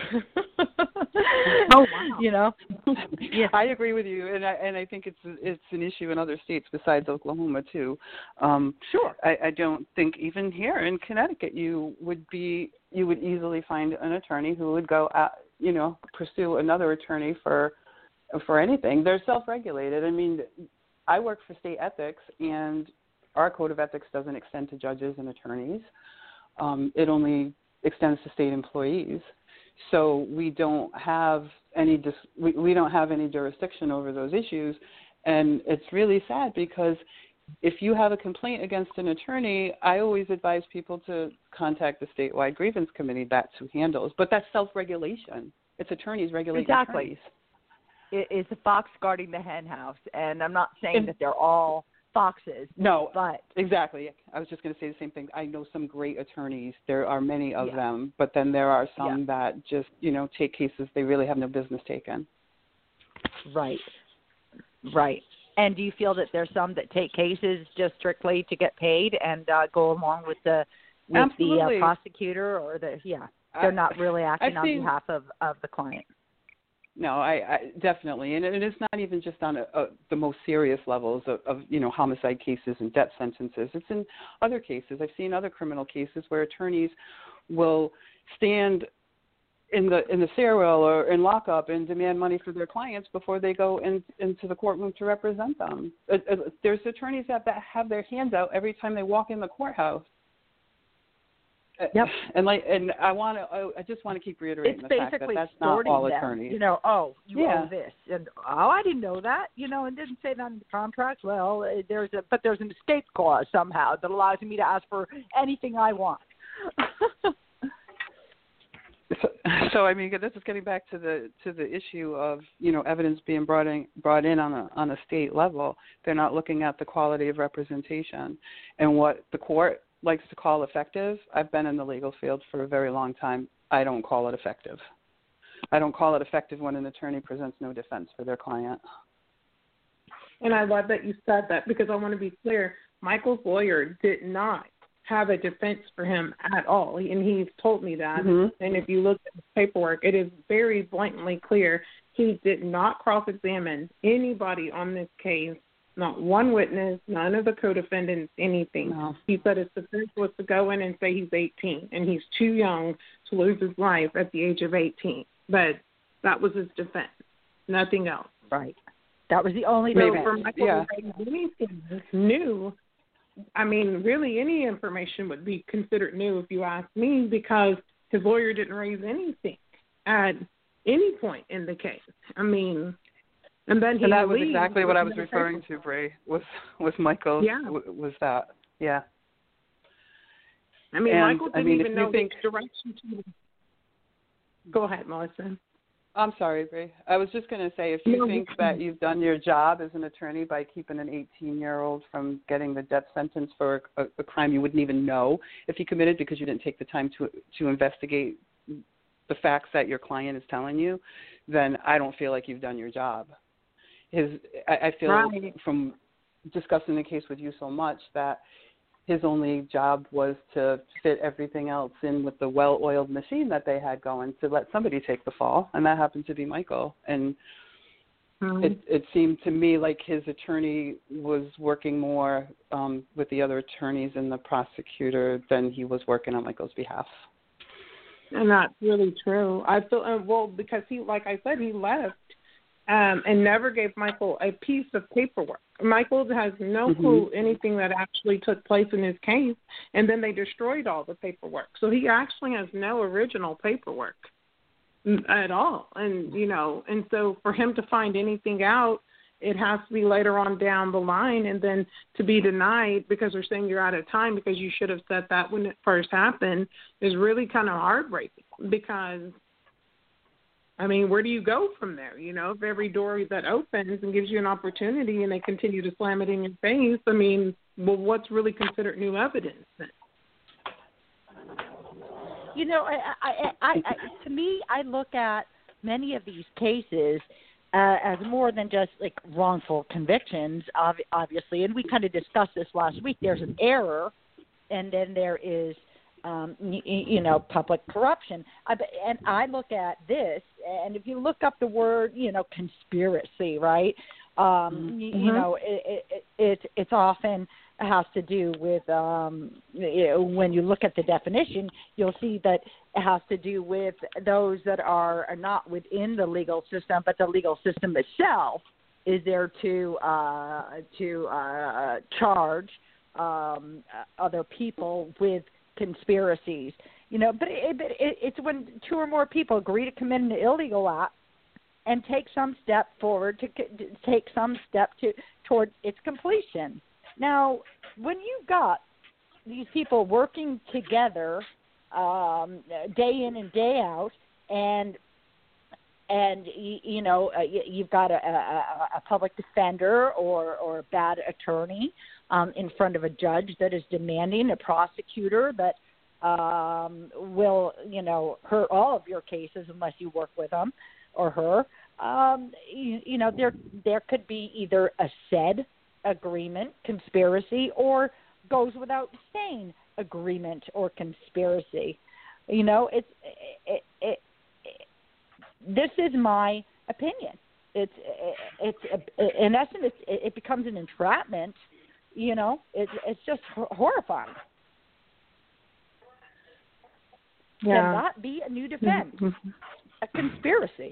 Oh, wow. Yeah, I agree with you, and I think it's an issue in other states besides Oklahoma too. Sure. I don't think even here in Connecticut you would easily find an attorney who would go pursue another attorney for anything. They're self-regulated. I mean, I work for state ethics, and our code of ethics doesn't extend to judges and attorneys. It only extends to state employees. So we don't have any we don't have any jurisdiction over those issues, and it's really sad because if you have a complaint against an attorney, I always advise people to contact the statewide grievance committee. That's who handles. But that's self-regulation. It's attorneys regulating attorneys. It's a fox guarding the hen house, and I'm not saying that they're all foxes. No, but exactly. I was just going to say the same thing. I know some great attorneys. There are many of them, but then there are some that just, take cases they really have no business taking. Right. And do you feel that there's some that take cases just strictly to get paid and go along with the prosecutor, or they're not really acting on behalf of the client? No, I definitely, and it's not even just on the most serious levels of homicide cases and death sentences. It's in other cases. I've seen other criminal cases where attorneys will stand in the stairwell or in lockup and demand money for their clients before they go into the courtroom to represent them. There's attorneys that have their hands out every time they walk in the courthouse. Yep. And I just want to keep reiterating the fact that that's not all attorneys. You owe this, and I didn't know that. It didn't say that in the contract. Well, there's an escape clause somehow that allows me to ask for anything I want. So I mean, this is getting back to the issue of evidence being brought in on a state level. They're not looking at the quality of representation and what the court likes to call effective. I've been in the legal field for a very long time. I don't call it effective. I don't call it effective when an attorney presents no defense for their client. And I love that you said that, because I want to be clear. Michael's lawyer did not have a defense for him at all, and he's told me that. Mm-hmm. And if you look at the paperwork, it is very blatantly clear he did not cross-examine anybody on this case. Not one witness, none of the co-defendants, anything. No. He said his defense was to go in and say he's 18 and he's too young to lose his life at the age of 18. But that was his defense, nothing else. Right. That was the only defense. For Michael to raise anything new, I mean, really any information would be considered new if you ask me, because his lawyer didn't raise anything at any point in the case. I mean... And then that was exactly what I was referring to, Bray, was Michael. Yeah. Was that. Yeah. I mean, Michael didn't even know which direction to... Go ahead, Melissa. I'm sorry, Bray. I was just going to say, if you think that you've done your job as an attorney by keeping an 18-year-old from getting the death sentence for a crime you wouldn't even know if he committed because you didn't take the time to investigate the facts that your client is telling you, then I don't feel like you've done your job. I feel from discussing the case with you so much that his only job was to fit everything else in with the well-oiled machine that they had going to let somebody take the fall, and that happened to be Michael. And it seemed to me like his attorney was working more with the other attorneys and the prosecutor than he was working on Michael's behalf. And that's really true. I feel, because he, like I said, he left. And never gave Michael a piece of paperwork. Michael has no clue anything that actually took place in his case, and then they destroyed all the paperwork. So he actually has no original paperwork at all. And, and so for him to find anything out, it has to be later on down the line, and then to be denied because they're saying you're out of time because you should have said that when it first happened is really kind of heartbreaking, because I mean, where do you go from there? If every door that opens and gives you an opportunity and they continue to slam it in your face, I mean, well, what's really considered new evidence then? To me, I look at many of these cases as more than just like wrongful convictions, obviously. And we kind of discussed this last week. There's an error, and then there is public corruption. And I look at this, and if you look up the word, conspiracy, right? It's often has to do with, when you look at the definition, you'll see that it has to do with those that are not within the legal system, but the legal system itself is there to charge other people with conspiracies, but it's when two or more people agree to commit an illegal act and take some step forward to take some step towards its completion. Now, when you've got these people working together day in and day out, and you've got a public defender or a bad attorney in front of a judge that is demanding a prosecutor that will, hurt all of your cases unless you work with them or her. There could be either a said agreement, conspiracy, or goes without saying agreement or conspiracy. This is my opinion. It's in essence, it becomes an entrapment. It's just horrifying. Yeah. Can that be a new defense? Mm-hmm. A conspiracy.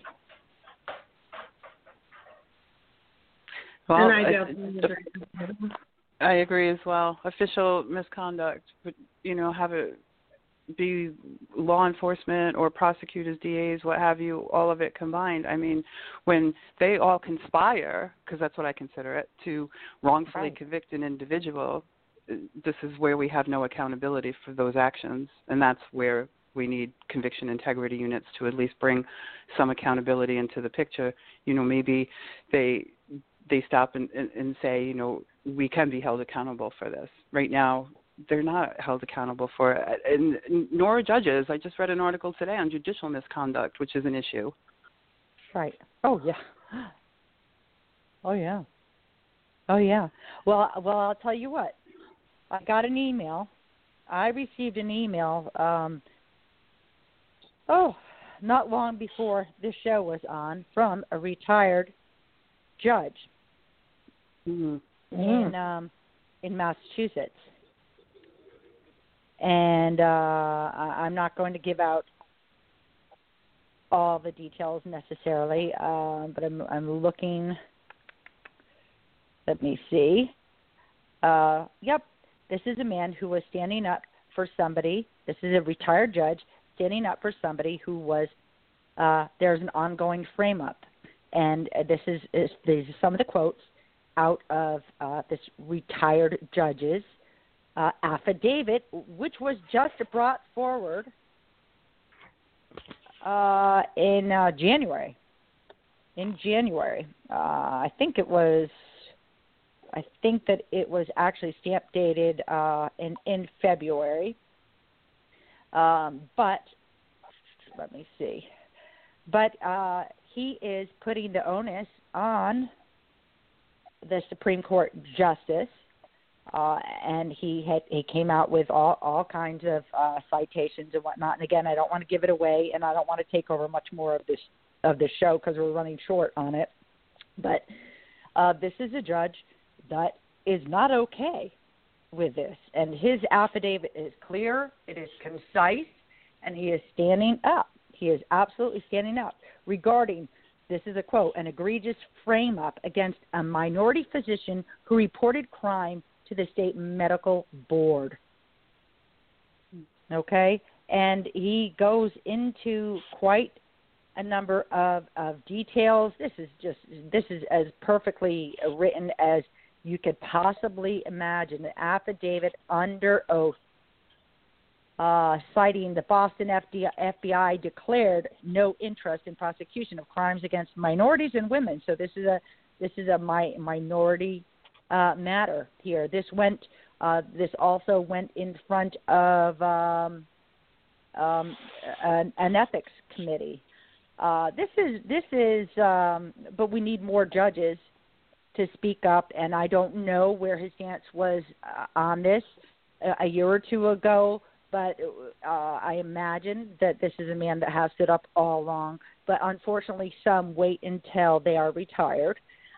Well, And I agree as well. Official misconduct would, have it be law enforcement or prosecutors, DAs, what have you, all of it combined. I mean, when they all conspire, because that's what I consider it, to wrongfully convict an individual, this is where we have no accountability for those actions, and that's where we need conviction integrity units to at least bring some accountability into the picture. Maybe they stop and say, we can be held accountable for this. Right now, they're not held accountable for it, and nor are judges. I just read an article today on judicial misconduct, which is an issue. Right. Oh, yeah. Oh, yeah. Oh, yeah. Well, I'll tell you what. I got an email. I received an email, not long before this show was on, from a retired judge in Massachusetts. And I'm not going to give out all the details necessarily, but I'm looking. Let me see. Yep, this is a man who was standing up for somebody. This is a retired judge standing up for somebody who was. There's an ongoing frame-up, and these are some of the quotes out of this retired judge's affidavit, which was just brought forward in January. In January, I think that it was actually stamp dated in February. But let me see. But he is putting the onus on the Supreme Court justice. And he came out with all kinds of citations and whatnot. And again, I don't want to give it away, and I don't want to take over much more of this show because we're running short on it. But this is a judge that is not okay with this, and his affidavit is clear, it is concise, and he is standing up. He is absolutely standing up regarding. This is a quote: an egregious frame-up against a minority physician who reported crime to the state medical board. Okay, and he goes into quite a number of details. This is as perfectly written as you could possibly imagine. An affidavit under oath, citing the Boston FBI declared no interest in prosecution of crimes against minorities and women. So this is a minority matter here. This also went in front of an ethics committee. This is, but we need more judges to speak up, and I don't know where his stance was on this a year or two ago, but I imagine that this is a man that has stood up all along. But unfortunately, some wait until they are retired,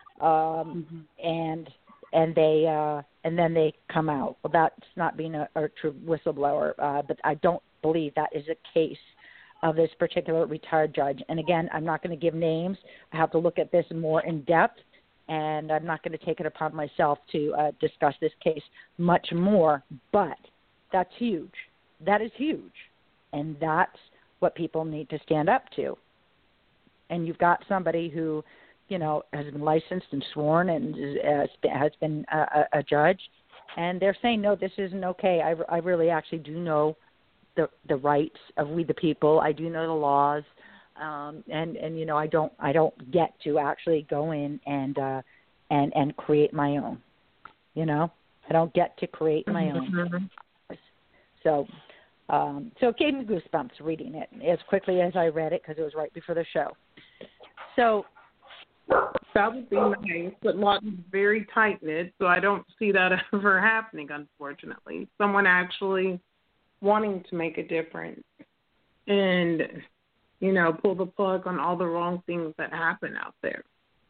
and then they come out. Well, that's not being a true whistleblower, but I don't believe that is a case of this particular retired judge. And again, I'm not going to give names. I have to look at this more in depth, and I'm not going to take it upon myself to discuss this case much more. But that's huge. That is huge, and that's what people need to stand up to. And you've got somebody who has been licensed and sworn and has been a judge, and they're saying, no, this isn't okay. I really actually do know the rights of we the people. I do know the laws, and I don't get to actually go in and create my own. I don't get to create my own. So it gave me goosebumps reading it as quickly as I read it because it was right before the show. So that would be nice, but Lawton's very tight-knit, so I don't see that ever happening, unfortunately. Someone actually wanting to make a difference and, pull the plug on all the wrong things that happen out there.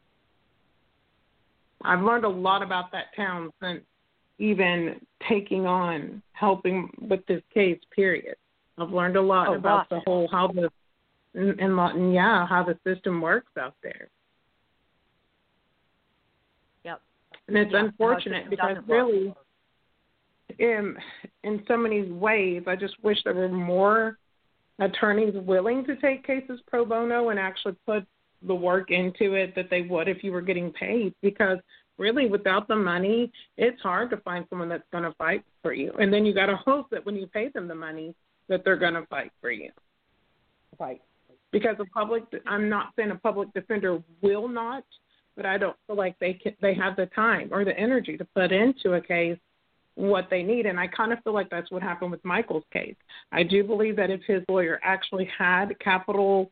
I've learned a lot about that town since even taking on helping with this case, period. I've learned a lot about the whole, how the system works out there. Yep. And it's unfortunate because really, in so many ways, I just wish there were more attorneys willing to take cases pro bono and actually put the work into it that they would if you were getting paid, because really without the money, it's hard to find someone that's going to fight for you. And then you got to hope that when you pay them the money that they're going to fight for you. Right. Because I'm not saying a public defender will not, but I don't feel like they have the time or the energy to put into a case what they need. And I kind of feel like that's what happened with Michael's case. I do believe that if his lawyer actually had capital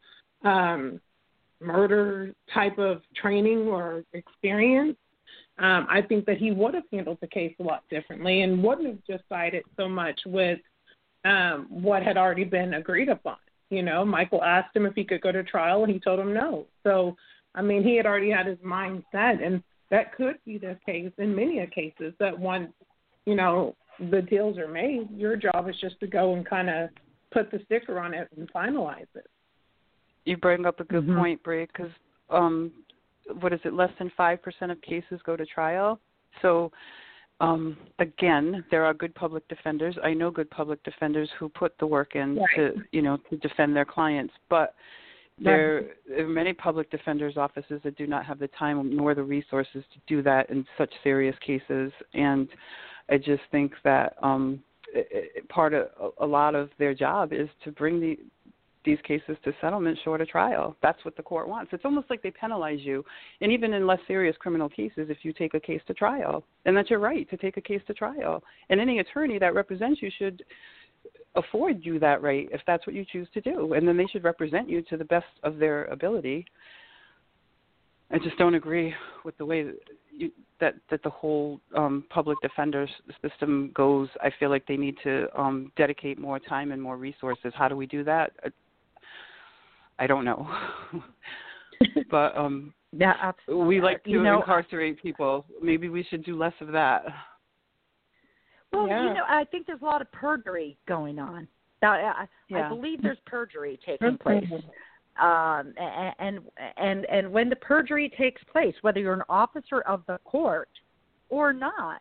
murder type of training or experience, I think that he would have handled the case a lot differently and wouldn't have just sided so much with what had already been agreed upon. Michael asked him if he could go to trial, and he told him no. So, he had already had his mind set, and that could be the case in many cases that once, the deals are made, your job is just to go and kind of put the sticker on it and finalize it. You bring up a good point, Bri, because what is it, less than 5% of cases go to trial? So, again, there are good public defenders. I know good public defenders who put the work in to defend their clients. But there are many public defenders' offices that do not have the time nor the resources to do that in such serious cases. And I just think that part of a lot of their job is to bring these cases to settlement short of trial. That's what the court wants. It's almost like they penalize you, and even in less serious criminal cases, if you take a case to trial. And that's your right to take a case to trial. And any attorney that represents you should afford you that right if that's what you choose to do. And then they should represent you to the best of their ability. I just don't agree with the way that the whole public defender system goes. I feel like they need to dedicate more time and more resources. How do we do that? I don't know. But we like to incarcerate people. Maybe we should do less of that. Well, I think there's a lot of perjury going on. I believe there's perjury taking place. And when the perjury takes place, whether you're an officer of the court or not,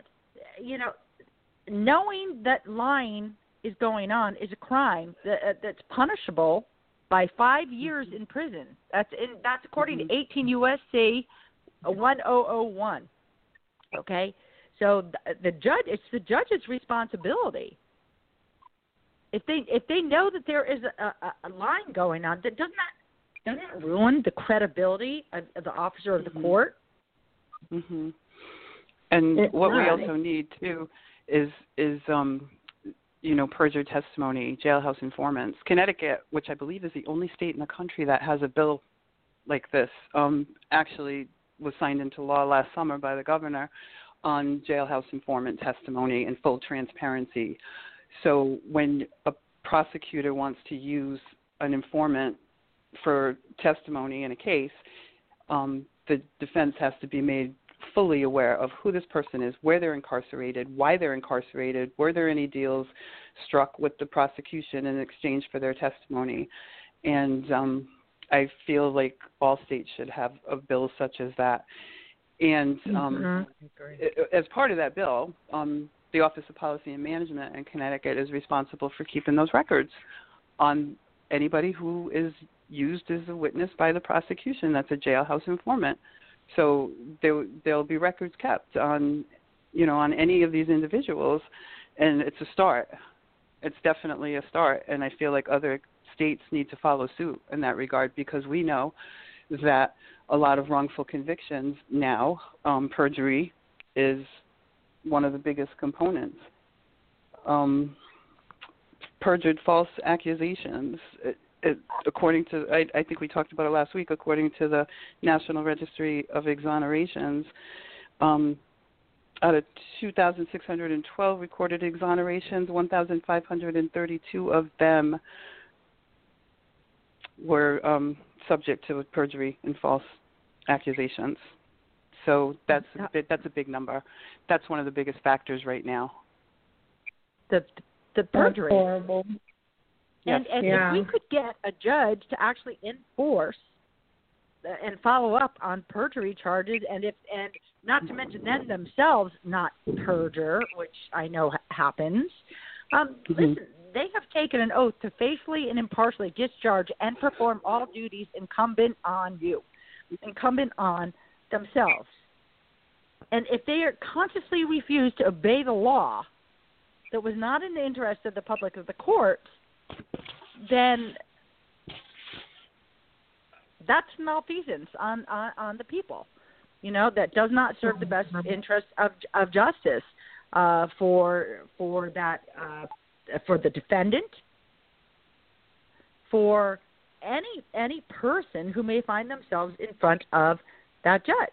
knowing that lying is going on is a crime that's punishable by 5 years in prison. That's according to 18 U.S.C. 1001. Okay, so it's the judge's responsibility. If they know that there is a line going on, doesn't that ruin the credibility of the officer of the court? Mm-hmm. And what we also need too is perjured testimony, jailhouse informants. Connecticut, which I believe is the only state in the country that has a bill like this, actually was signed into law last summer by the governor on jailhouse informant testimony and full transparency. So when a prosecutor wants to use an informant for testimony in a case, the defense has to be made fully aware of who this person is, where they're incarcerated, why they're incarcerated, were there any deals struck with the prosecution in exchange for their testimony. And I feel like all states should have a bill such as that. And as part of that bill, the Office of Policy and Management in Connecticut is responsible for keeping those records on anybody who is used as a witness by the prosecution. That's a jailhouse informant. So there'll be records kept on, on any of these individuals, and it's a start. It's definitely a start, and I feel like other states need to follow suit in that regard, because we know that a lot of wrongful convictions now, perjury is one of the biggest components. Perjured false accusations, according to, I think we talked about it last week, according to the National Registry of Exonerations, out of 2,612 recorded exonerations, 1,532 of them were subject to perjury and false accusations. So that's a big number. That's one of the biggest factors right now. The perjury. That's horrible. And if we could get a judge to actually enforce and follow up on perjury charges, and not to mention them themselves not perjure, which I know happens. Listen, they have taken an oath to faithfully and impartially discharge and perform all duties incumbent on themselves. And if they consciously refuse to obey the law that was not in the interest of the public of the courts, then that's malfeasance on the people. That does not serve the best interest of justice for the defendant, for any person who may find themselves in front of that judge.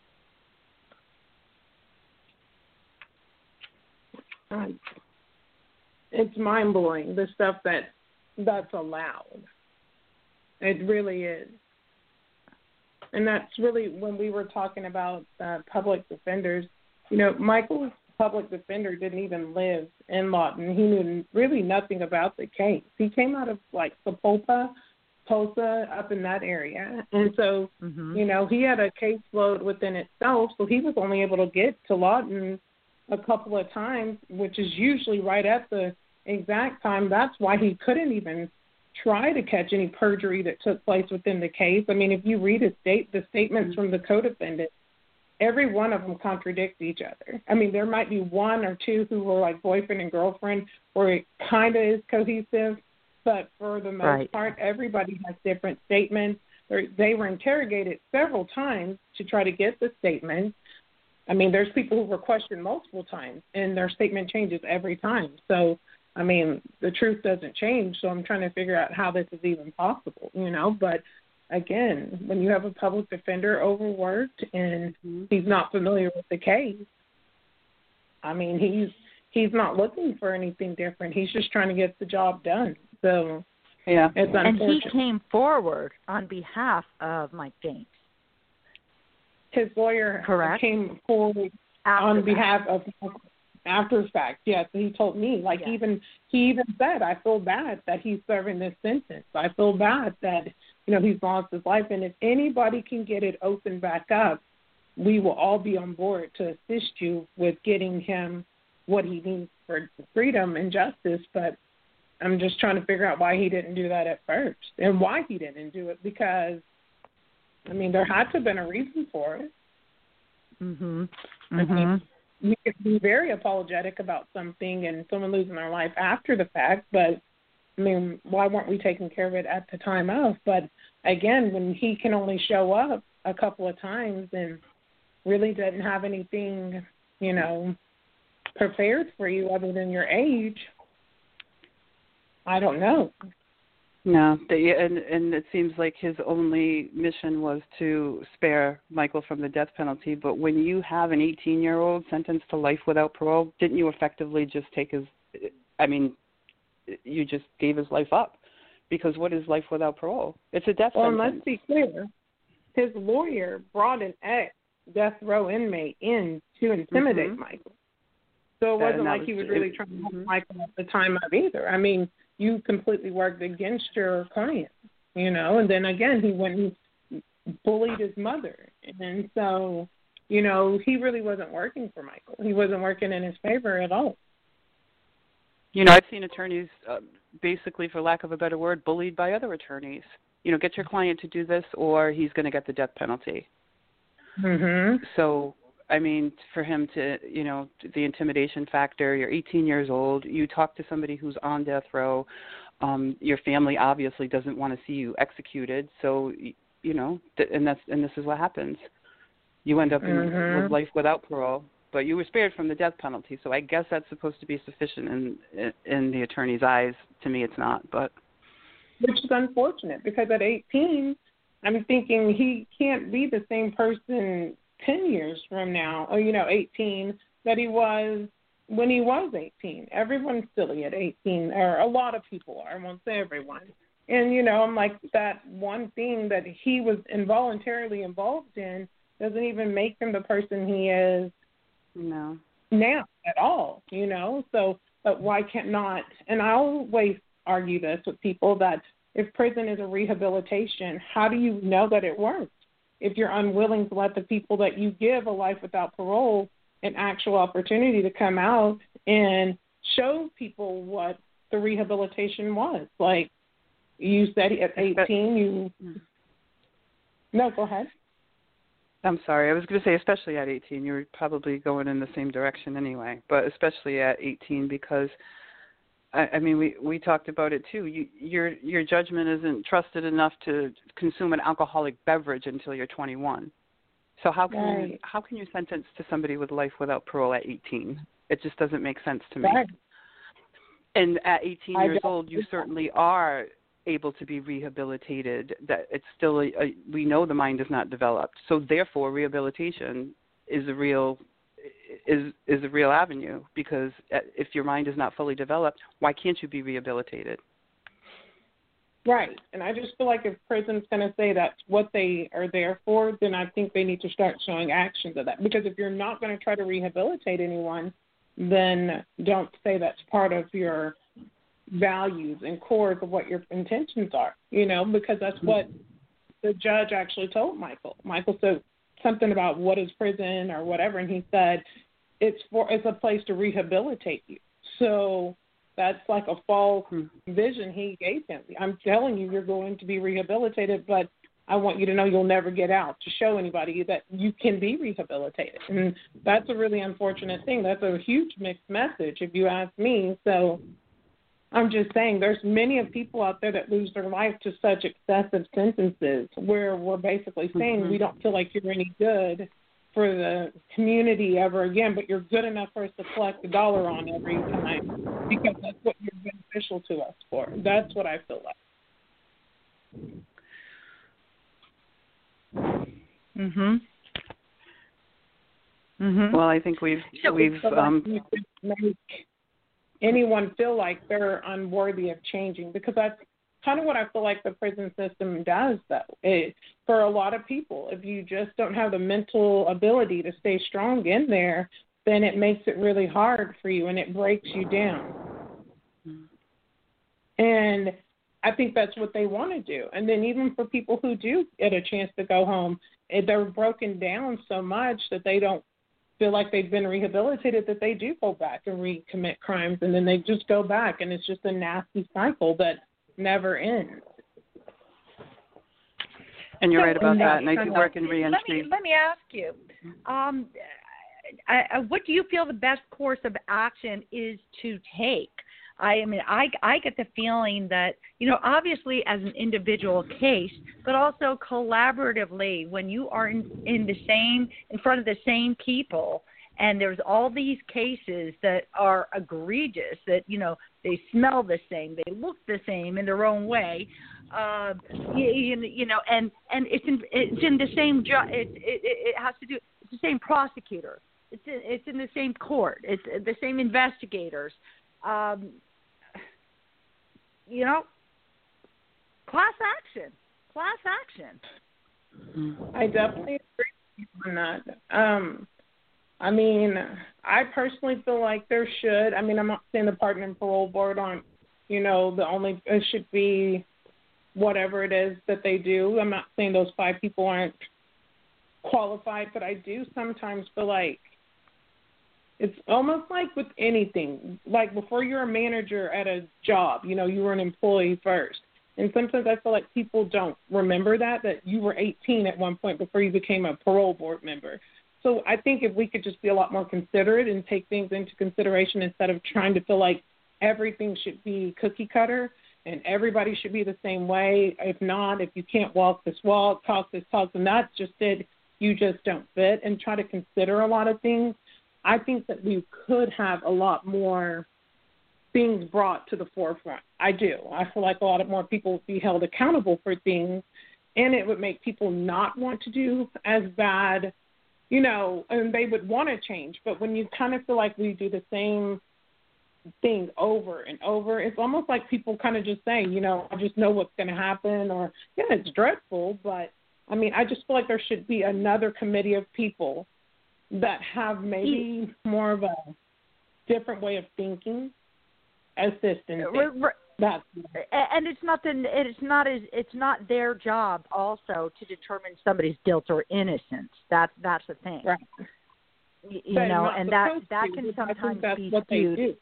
It's mind-blowing, the stuff that's allowed. It really is. And that's really when we were talking about public defenders. Michael's public defender didn't even live in Lawton. He knew really nothing about the case. He came out of Sapulpa, Tulsa, up in that area. And so, he had a caseload within itself, so he was only able to get to Lawton a couple of times, which is usually right at the exact time. That's why he couldn't even try to catch any perjury that took place within the case. I mean, if you read the statements from the co-defendant, every one of them contradicts each other. I mean, there might be one or two who were like boyfriend and girlfriend where it kind of is cohesive, but for the most part, everybody has different statements. They were interrogated several times to try to get the statement. I mean, there's people who were questioned multiple times, and their statement changes every time. So, I mean, the truth doesn't change, so I'm trying to figure out how this is even possible, But, again, when you have a public defender overworked and he's not familiar with the case, I mean, he's not looking for anything different. He's just trying to get the job done. So, it's unfortunate. And he came forward on behalf of Mike James. His lawyer came forward on behalf of after the fact. Yes, he told me. He even said, "I feel bad that he's serving this sentence. I feel bad that he's lost his life. And if anybody can get it opened back up, we will all be on board to assist you with getting him what he needs for freedom and justice." But I'm just trying to figure out why he didn't do that at first, and why he didn't do it, because I mean, there had to have been a reason for it. I mean, you could be very apologetic about something and someone losing their life after the fact, but, I mean, why weren't we taking care of it at the time of? But, again, when he can only show up a couple of times and really doesn't have anything, prepared for you other than your age, I don't know. No, and it seems like his only mission was to spare Michael from the death penalty. But when you have an 18-year-old sentenced to life without parole, didn't you effectively just you just gave his life up? Because what is life without parole? It's a death sentence. Well, let's be clear. His lawyer brought an ex-death row inmate in to intimidate Michael. So it wasn't like he was really trying to help Michael at the time of either. I mean, you completely worked against your client, and then again, he went and bullied his mother. And so, he really wasn't working for Michael. He wasn't working in his favor at all. I've seen attorneys basically, for lack of a better word, bullied by other attorneys. Get your client to do this or he's going to get the death penalty. So, I mean, for him to, the intimidation factor, you're 18 years old, you talk to somebody who's on death row, your family obviously doesn't want to see you executed, so, and this is what happens. You end up with life without parole, but you were spared from the death penalty, so I guess that's supposed to be sufficient in the attorney's eyes. To me, it's not, but... Which is unfortunate, because at 18, I'm thinking he can't be the same person 10 years from now, or, 18, that he was when he was 18. Everyone's silly at 18, or a lot of people are. I won't say everyone. And, I'm like, that one thing that he was involuntarily involved in doesn't even make him the person he is now at all, So, but why can't not? And I always argue this with people, that if prison is a rehabilitation, how do you know that it works if you're unwilling to let the people that you give a life without parole an actual opportunity to come out and show people what the rehabilitation was? Like you said, at 18, No, go ahead. I'm sorry. I was going to say, especially at 18, you're probably going in the same direction anyway, but especially at 18, because I mean, we talked about it too. Your judgment isn't trusted enough to consume an alcoholic beverage until you're 21. So how can you sentence to somebody with life without parole at 18? It just doesn't make sense to me. Right. And at 18 years old, you certainly are able to be rehabilitated. That it's still we know the mind is not developed. So therefore, rehabilitation is a real avenue, because if your mind is not fully developed, why can't you be rehabilitated? Right. And I just feel like if prison's going to say that's what they are there for, then I think they need to start showing actions of that. Because if you're not going to try to rehabilitate anyone, then don't say that's part of your values and cores of what your intentions are, because that's what the judge actually told Michael. Michael said something about what is prison or whatever, and he said it's a place to rehabilitate you. So that's like a false vision he gave him. I'm telling you, you're going to be rehabilitated, but I want you to know you'll never get out, to show anybody that you can be rehabilitated. And that's a really unfortunate thing. That's a huge mixed message, if you ask me. So I'm just saying there's many of people out there that lose their life to such excessive sentences, where we're basically saying we don't feel like you're any good for the community ever again, but you're good enough for us to collect $1 on every time, because that's what you're beneficial to us for. That's what I feel like. Well, I think we've make anyone feel like they're unworthy of changing, because that's kind of what I feel like the prison system does, though. For a lot of people, if you just don't have the mental ability to stay strong in there, then it makes it really hard for you and it breaks you down. And I think that's what they want to do. And then even for people who do get a chance to go home, they're broken down so much that they don't feel like they've been rehabilitated, that they do go back and recommit crimes, and then they just go back, and it's just a nasty cycle that never ends. And you're right about that. And I do work in reentry. Let me ask you, what do you feel the best course of action is to take? I mean, I get the feeling that, obviously as an individual case, but also collaboratively, when you are in front of the same people, and there's all these cases that are egregious, that, they smell the same, they look the same in their own way, and it's in the same it has to do, it's the same prosecutor, it's in the same court, it's the same investigators. Class action. I definitely agree with you on that. I mean, I personally feel like there should. I mean, I'm not saying the Pardon and Parole Board aren't, it should be whatever it is that they do. I'm not saying those 5 people aren't qualified, but I do sometimes feel like It's almost like with anything, like before you're a manager at a job, you know, you were an employee first. And sometimes I feel like people don't remember that you were 18 at one point before you became a parole board member. So I think if we could just be a lot more considerate and take things into consideration instead of trying to feel like everything should be cookie cutter and everybody should be the same way. If not, if you can't walk this walk, talk this talk, and that's just it, you just don't fit, and try to consider a lot of things. I think that we could have a lot more things brought to the forefront. I do. I feel like a lot more people would be held accountable for things, and it would make people not want to do as bad, you know, and they would want to change. But when you kind of feel like we do the same thing over and over, it's almost like people kind of just saying, you know, I just know what's going to happen, or, yeah, it's dreadful, but, I mean, I just feel like there should be another committee of people that have maybe more of a different way of thinking, assistance. That's and it's not their job also to determine somebody's guilt or innocence. That's the thing, right? You know, and that can sometimes be skewed.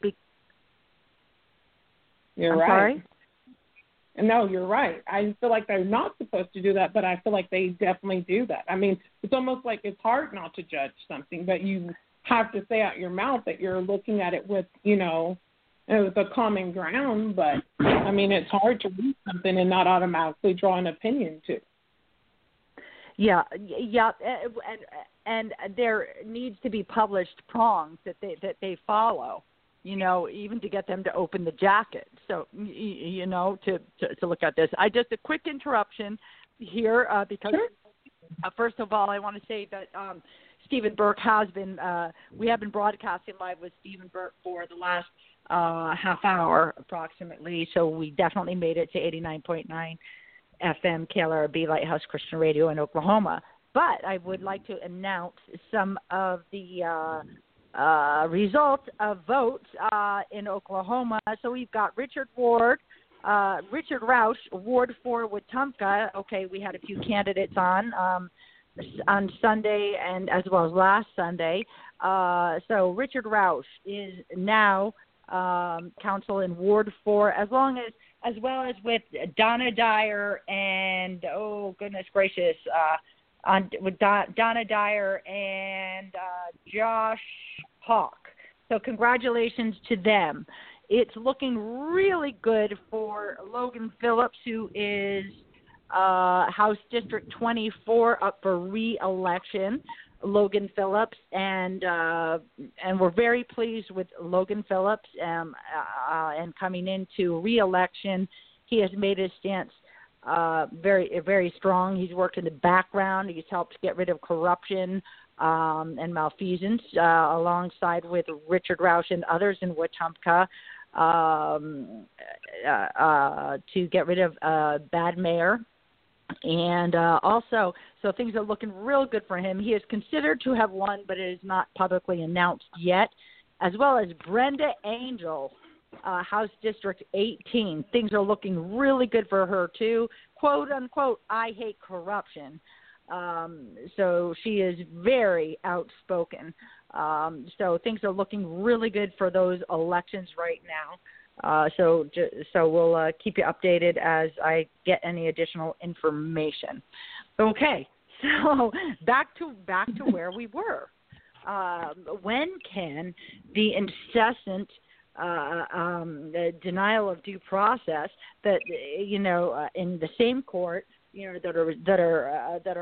You're right. Sorry? No, you're right. I feel like they're not supposed to do that, but I feel like they definitely do that. I mean, it's almost like it's hard not to judge something, but you have to say out your mouth that you're looking at it with, you know, with a common ground. But, I mean, it's hard to read something and not automatically draw an opinion to. Yeah, and there needs to be published prongs that they follow. You know, even to get them to open the jacket. So, you know, to look at this. Just a quick interruption here because, first of all, I want to say that Stephen Burke has been, we have been broadcasting live with Stephen Burke for the last half hour approximately. So we definitely made it to 89.9 FM KLRB Lighthouse Christian Radio in Oklahoma. But I would like to announce some of the results of votes in Oklahoma. So we've got Richard Roush, Ward 4 Wetumpka. Okay, we had a few candidates on Sunday and as well as last Sunday. So Richard Roush is now council in Ward 4, as well as with Donna Dyer and goodness gracious, with Donna Dyer and Josh Hawk. So congratulations to them. It's looking really good for Logan Phillips, who is House District 24 up for re-election. Logan Phillips, and we're very pleased with Logan Phillips and coming into re-election. He has made his stance very, very strong. He's worked in the background. He's helped get rid of corruption and malfeasance alongside with Richard Roush and others in Wetumpka to get rid of bad mayor. And also, so things are looking real good for him. He is considered to have won, but it is not publicly announced yet, as well as Brenda Angel, House District 18. Things are looking really good for her, too. Quote, unquote, I hate corruption. So she is very outspoken. So things are looking really good for those elections right now. So we'll keep you updated as I get any additional information. Okay, so back to where we were. When can the incessant denial of due process that in the same court that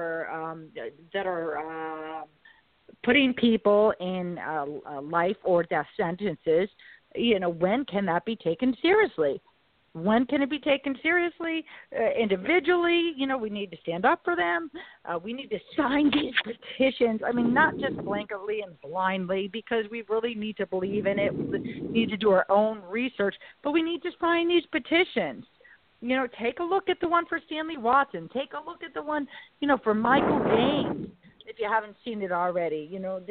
are putting people in life or death sentences, when can that be taken seriously? When can it be taken seriously? Individually, we need to stand up for them. We need to sign these petitions. I mean, not just blanketly and blindly, because we really need to believe in it. We need to do our own research, but we need to sign these petitions. Take a look at the one for Stanley Watson. Take a look at the one, for Michael Gaines, if you haven't seen it already.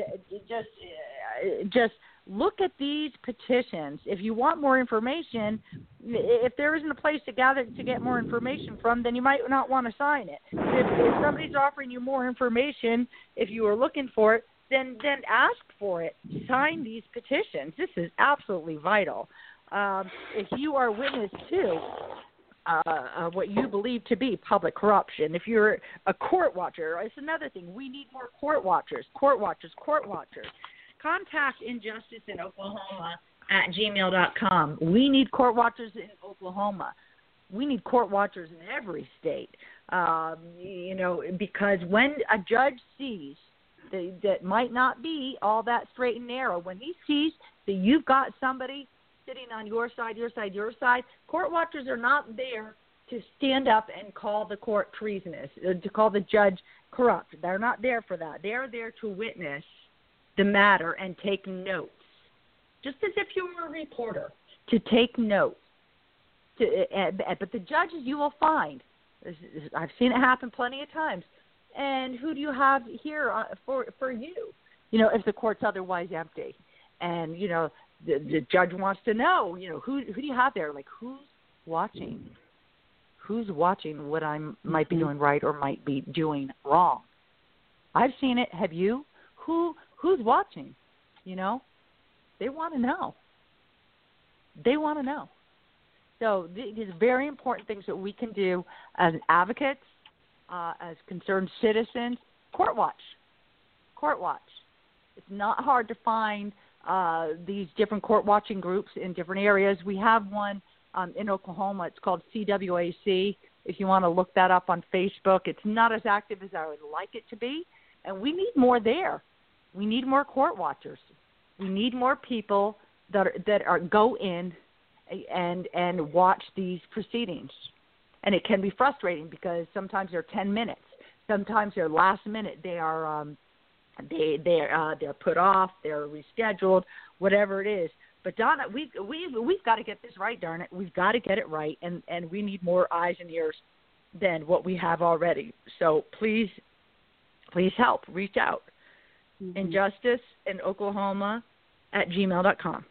Just look at these petitions. If you want more information, if there isn't a place to gather to get more information from, then you might not want to sign it. If somebody's offering you more information, if you are looking for it, then ask for it. Sign these petitions. This is absolutely vital. If you are witness to what you believe to be public corruption, if you're a court watcher, it's another thing. We need more court watchers. Contact Injustice in Oklahoma at gmail.com. We need court watchers in Oklahoma. We need court watchers in every state, because when a judge sees that might not be all that straight and narrow, when he sees that you've got somebody sitting on your side, court watchers are not there to stand up and call the court treasonous, to call the judge corrupt. They're not there for that. They're there to witness the matter and take notes, just as if you were a reporter, to take notes. But the judges, you will find, I've seen it happen plenty of times. And who do you have here for you? If the court's otherwise empty, and the judge wants to know, who do you have there? Like, who's watching? Who's watching what I might be doing right or might be doing wrong? I've seen it. Have you? Who's watching? They want to know. So these are very important things that we can do as advocates, as concerned citizens. Court watch. It's not hard to find these different court watching groups in different areas. We have one in Oklahoma. It's called CWAC. If you want to look that up on Facebook, it's not as active as I would like it to be, and we need more there. We need more court watchers. We need more people that go in and watch these proceedings. And it can be frustrating because sometimes they're 10 minutes. Sometimes they're last minute. They are they're put off. They're rescheduled. Whatever it is. But Donna, we've got to get this right. Darn it, we've got to get it right. And we need more eyes and ears than what we have already. So please help. Reach out. Mm-hmm. Injustice in Oklahoma at gmail.com.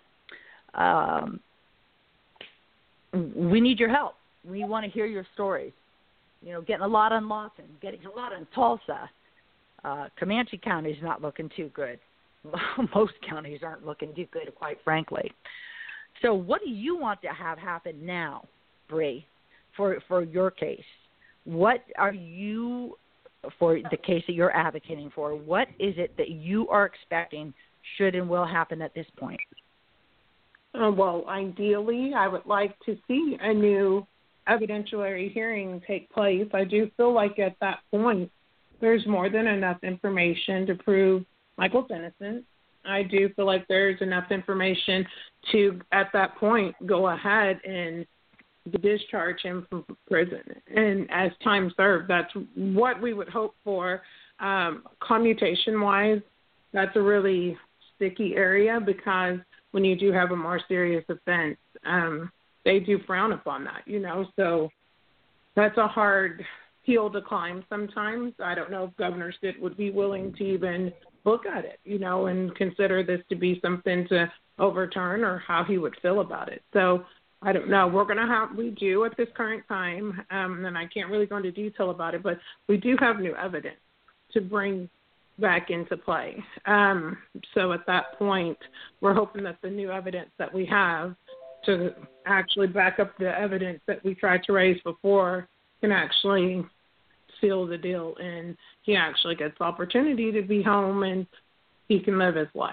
We need your help. We want to hear your stories. Getting a lot on Lawson, getting a lot on Tulsa. Comanche County is not looking too good. Most counties aren't looking too good, quite frankly. So what do you want to have happen now, Bree, for your case? What are you, for the case that you're advocating for, what is it that you are expecting should and will happen at this point? Well, ideally, I would like to see a new evidentiary hearing take place. I do feel like at that point there's more than enough information to prove Michael's innocent. I do feel like there's enough information to, at that point, go ahead and discharge him from prison. And as time served, that's what we would hope for. Commutation-wise, that's a really sticky area because when you do have a more serious offense, they do frown upon that, so that's a hard hill to climb sometimes. I don't know if Governor Stitt would be willing to even look at it, and consider this to be something to overturn or how he would feel about it. So I don't know. We do at this current time, and I can't really go into detail about it, but we do have new evidence to bring back into play. So at that point, we're hoping that the new evidence that we have to actually back up the evidence that we tried to raise before can actually seal the deal, and he actually gets the opportunity to be home and he can live his life.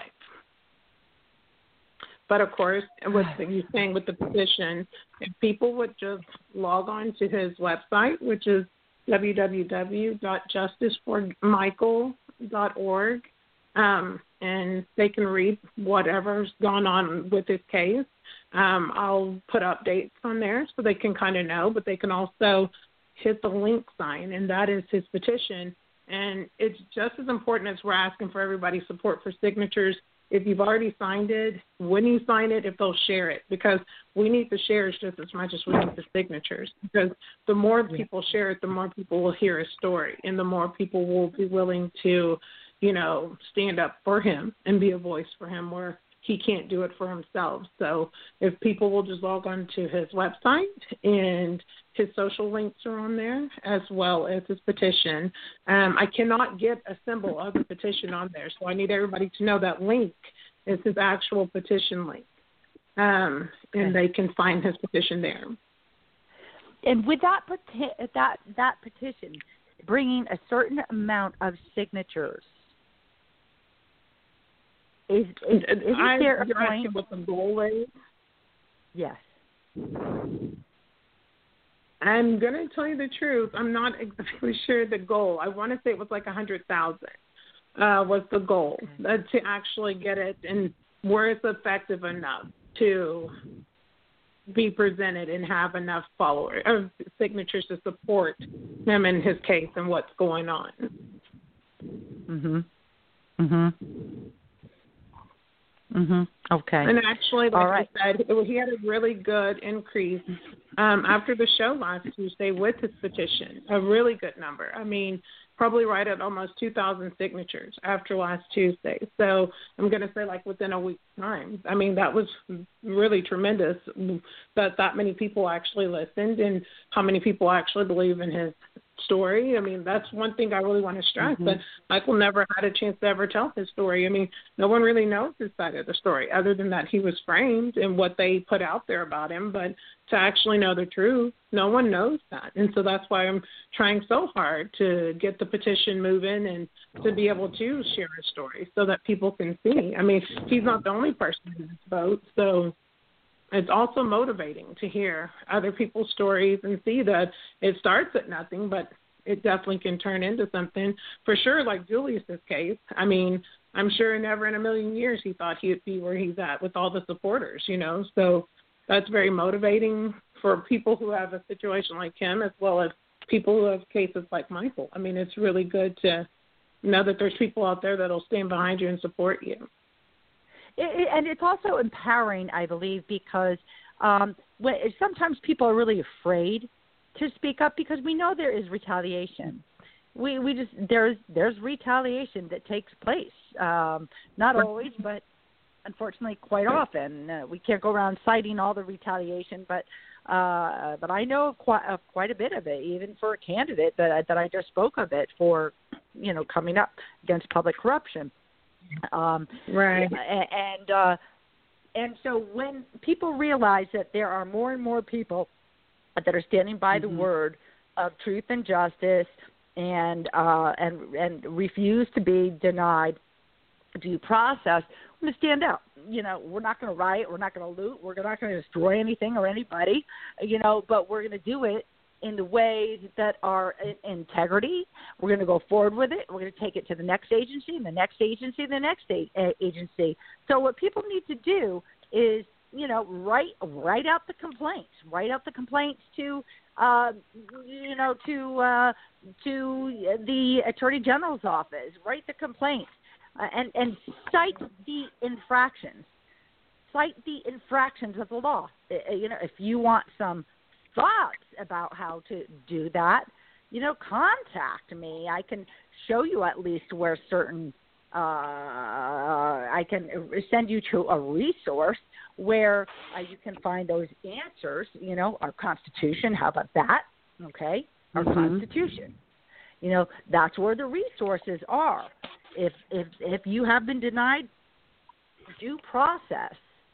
But of course, what you're saying with the petition, if people would just log on to his website, which is www.justiceformichael.org, and they can read whatever's gone on with his case. I'll put updates on there so they can kind of know, but they can also hit the link sign, and that is his petition. And it's just as important as we're asking for everybody's support for signatures. If you've already signed it, when you sign it, if they'll share it, because we need the shares just as much as we need the signatures. Because the more people share it, the more people will hear his story, and the more people will be willing to, stand up for him and be a voice for him where he can't do it for himself. So if people will just log on to his website, and his social links are on there, as well as his petition. I cannot get a symbol of the petition on there, so I need everybody to know that link is his actual petition link, and they can find his petition there. And with that petition, bringing a certain amount of signatures, is there a point? What the goal is? Yes. I'm going to tell you the truth. I'm not exactly sure the goal. I want to say it was like 100,000 was the goal to actually get it, and where it's effective enough to be presented and have enough followers or signatures to support him in his case and what's going on. Mhm. Mhm. Mhm. Okay. And actually, like right. I said, he had a really good increase after the show last Tuesday with his petition. A really good number. I mean, probably right at almost 2,000 signatures after last Tuesday. So I'm going to say like within a week's time. I mean, that was really tremendous that many people actually listened, and how many people actually believe in his story. I mean, that's one thing I really want to stress, that Michael never had a chance to ever tell his story. I mean, no one really knows his side of the story other than that he was framed and what they put out there about him. But to actually know the truth, no one knows that. And so that's why I'm trying so hard to get the petition moving and to be able to share his story so that people can see. I mean, he's not the only person in this boat, so it's also motivating to hear other people's stories and see that it starts at nothing, but it definitely can turn into something. For sure, like Julius's case, I mean, I'm sure never in a million years he thought he'd be where he's at with all the supporters, you know. So that's very motivating for people who have a situation like him, as well as people who have cases like Michael. I mean, it's really good to know that there's people out there that will stand behind you and support you. And it's also empowering, I believe, because sometimes people are really afraid to speak up because we know there is retaliation. We just there's retaliation that takes place. Not always, but unfortunately, quite often. We can't go around citing all the retaliation, but I know of quite a bit of it, even for a candidate that I just spoke of it for, coming up against public corruption. Right. And so when people realize that there are more and more people that are standing by the word of truth and justice and refuse to be denied due process, we're going to stand up. We're not going to riot. We're not going to loot. We're not going to destroy anything or anybody, but we're going to do it in the ways that are in integrity. We're going to go forward with it. We're going to take it to the next agency and the next agency and the next agency. So what people need to do is, write out the complaints. Write out the complaints to the Attorney General's office. Write the complaints and cite the infractions. Cite the infractions of the law. If you want some thoughts about how to do that, contact me. I can show you at least where certain I can send you to a resource where you can find those answers. Our Constitution. How about that? Okay, our Constitution. That's where the resources are. If you have been denied due process,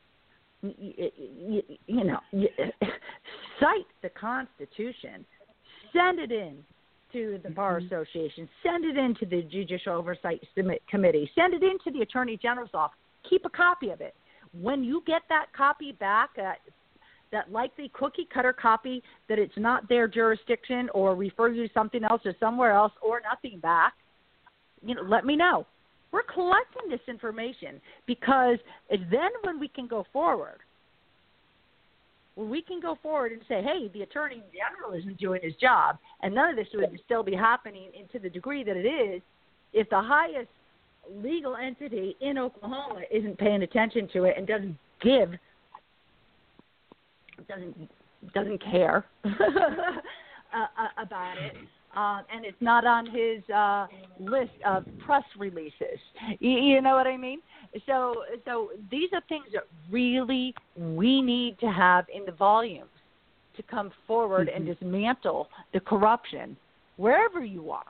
cite the Constitution, send it in to the Bar Association, send it into the Judicial Oversight Committee, send it into the Attorney General's office. Keep a copy of it. When you get that copy back, that likely cookie-cutter copy that it's not their jurisdiction or refer you to something else or somewhere else or nothing back, let me know. We're collecting this information because it's then when we can go forward. When we can go forward and say, hey, the Attorney General isn't doing his job, and none of this would still be happening to the degree that it is if the highest legal entity in Oklahoma isn't paying attention to it and doesn't care about it. and it's not on his list of press releases. You know what I mean? So these are things that really we need to have in the volumes to come forward and dismantle the corruption wherever you are.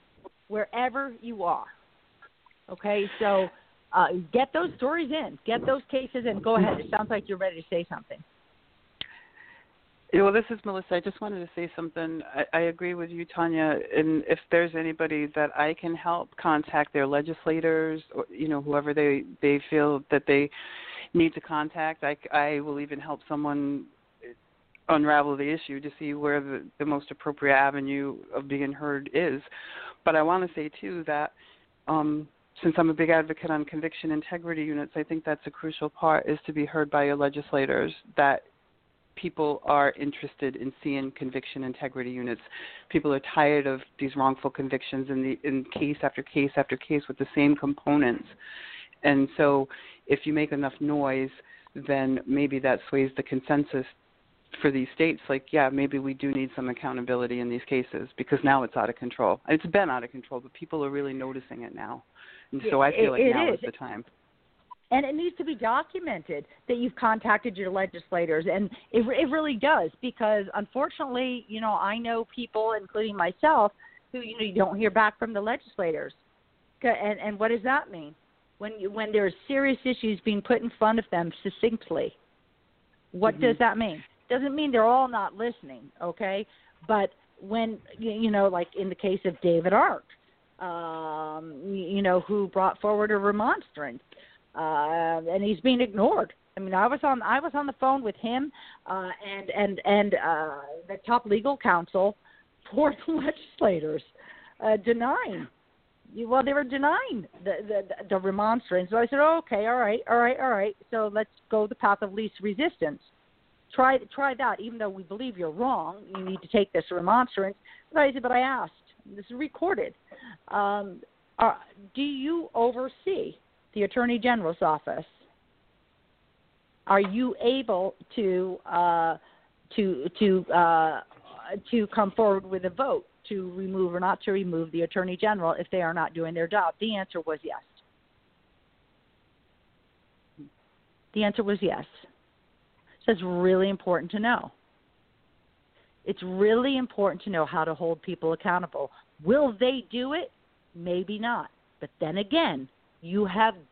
Okay, so get those stories in, get those cases in. Go ahead. It sounds like you're ready to say something. Yeah, well, this is Melissa. I just wanted to say something. I agree with you, Tanya. And if there's anybody that I can help, contact their legislators, or whoever they feel that they need to contact. I will even help someone unravel the issue to see where the most appropriate avenue of being heard is. But I want to say too that since I'm a big advocate on conviction integrity units, I think that's a crucial part, is to be heard by your legislators, that people are interested in seeing conviction integrity units. People are tired of these wrongful convictions in case after case after case with the same components. And so if you make enough noise, then maybe that sways the consensus for these states. Like, yeah, maybe we do need some accountability in these cases, because now it's out of control. It's been out of control, but people are really noticing it now. And so I feel like now is the time. And it needs to be documented that you've contacted your legislators. And it really does, because unfortunately, I know people, including myself, who, you don't hear back from the legislators. And what does that mean? When there's serious issues being put in front of them succinctly, what does that mean? Doesn't mean they're all not listening, okay? But when, like in the case of David Arndt, who brought forward a remonstrance, and he's being ignored. I mean, I was on the phone with him and the top legal counsel for the legislators, denying. Well, they were denying the remonstrance. So I said, okay, all right. So let's go the path of least resistance. Try that. Even though we believe you're wrong, you need to take this remonstrance. But I said, but I asked. This is recorded. Do you oversee the Attorney General's office? Are you able to come forward with a vote to remove or not to remove the Attorney General if they are not doing their job? The answer was yes. So it's really important to know. It's really important to know how to hold people accountable. Will they do it? Maybe not. But then again, you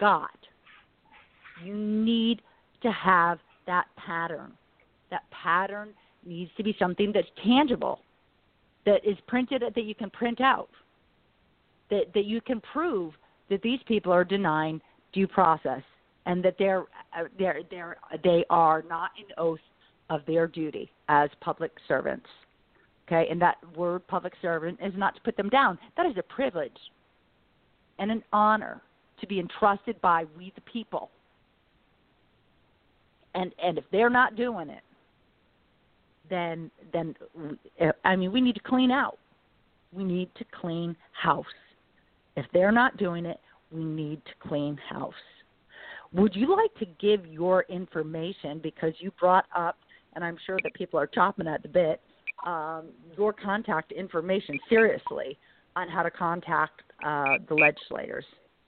need to have that pattern. That pattern needs to be something that's tangible, that is printed, that you can print out, that you can prove that these people are denying due process and that they are not in oath of their duty as public servants. Okay, and that word public servant is not to put them down. That is a privilege and an honor to be entrusted by we the people. And if they're not doing it, then we need to clean out. We need to clean house. If they're not doing it, we need to clean house. Would you like to give your information, because you brought up, and I'm sure that people are chomping at the bit, your contact information seriously on how to contact the legislators?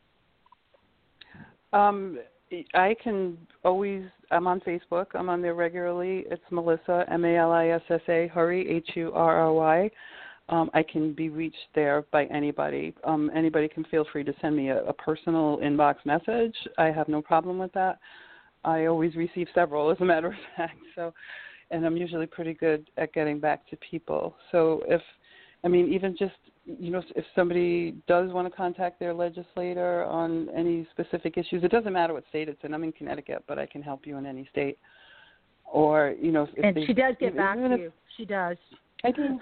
I can always, I'm on Facebook. I'm on there regularly. It's Melissa, Malissa, Hurry, Hurry. I can be reached there by anybody. Anybody can feel free to send me a personal inbox message. I have no problem with that. I always receive several, as a matter of fact. And I'm usually pretty good at getting back to people. So even just, if somebody does want to contact their legislator on any specific issues, it doesn't matter what state it's in. I'm in Connecticut, but I can help you in any state. Or, and she does get back to you. She does. I do.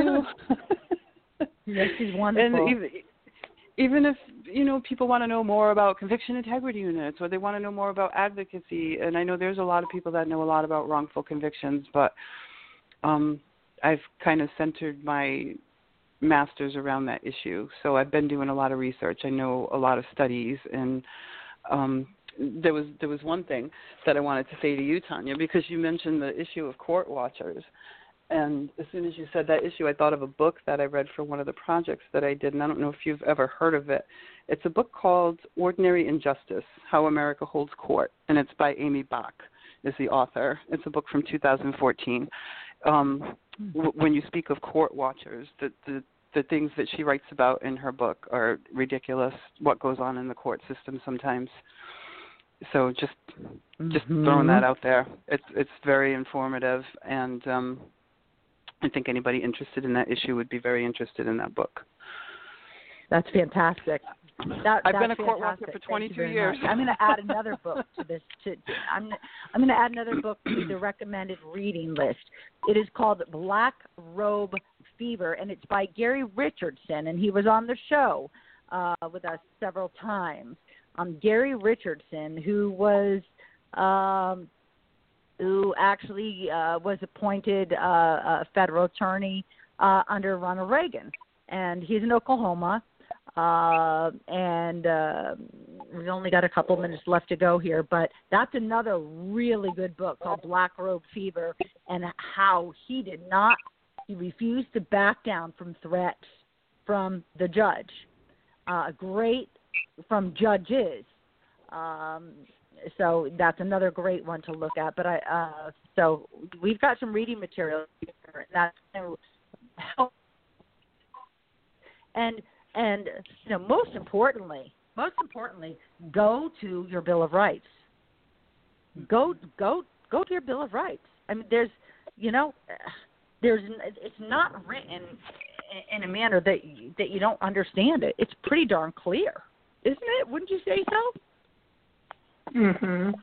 Yes, she's wonderful. And even if, people want to know more about conviction integrity units, or they want to know more about advocacy, and I know there's a lot of people that know a lot about wrongful convictions, but I've kind of centered my master's around that issue. So I've been doing a lot of research. I know a lot of studies, and there was one thing that I wanted to say to you, Tanya, because you mentioned the issue of court watchers. And as soon as you said that issue, I thought of a book that I read for one of the projects that I did, and I don't know if you've ever heard of it. It's a book called Ordinary Injustice, How America Holds Court, and it's by Amy Bach is the author. It's a book from 2014. When you speak of court watchers, the things that she writes about in her book are ridiculous, what goes on in the court system sometimes. So just throwing that out there. It's very informative, and I think anybody interested in that issue would be very interested in that book. That's fantastic. I've been a court watcher for 22 years. I'm going to add another book to this. I'm going to add another book to the recommended reading list. It is called Black Robe Fever, and it's by Gary Richardson, and he was on the show with us several times. Gary Richardson, who actually was appointed a federal attorney under Ronald Reagan, and he's in Oklahoma. And we've only got a couple minutes left to go here, but that's another really good book called Black Robe Fever, and how he refused to back down from threats from the judge. Great from judges. So that's another great one to look at. But so we've got some reading material here, and that's going to help. And most importantly, go to your Bill of Rights. Go to your Bill of Rights. I mean, it's not written in a manner that you don't understand it. It's pretty darn clear, isn't it? Wouldn't you say so? Mhm.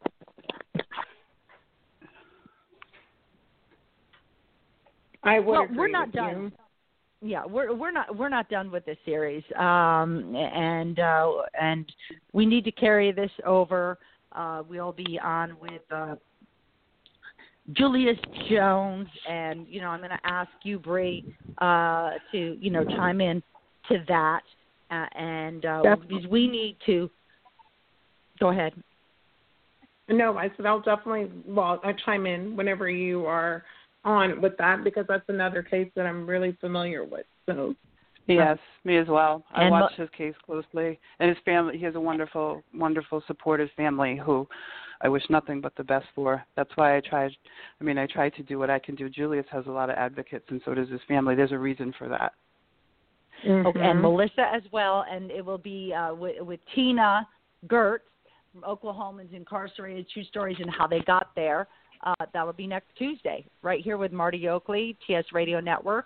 I would agree we're not with done. You. Yeah, we're not done with this series, and we need to carry this over. We'll be on with Julius Jones, and I'm going to ask you, Bree, to chime in to that, because we need to. Go ahead. No, I said I'll definitely. Well, I chime in whenever you are on with that, because that's another case that I'm really familiar with. So yes, me as well. I watched his case closely, and his family. He has a wonderful, wonderful, supportive family who I wish nothing but the best for. That's why I tried to do what I can do. Julius has a lot of advocates, and so does his family. There's a reason for that. Mm-hmm. Okay, and Melissa as well, and it will be with Tina Gertz from Oklahomans Incarcerated, True Stories and How They Got There. That will be next Tuesday, right here with Marty Oakley, TS Radio Network,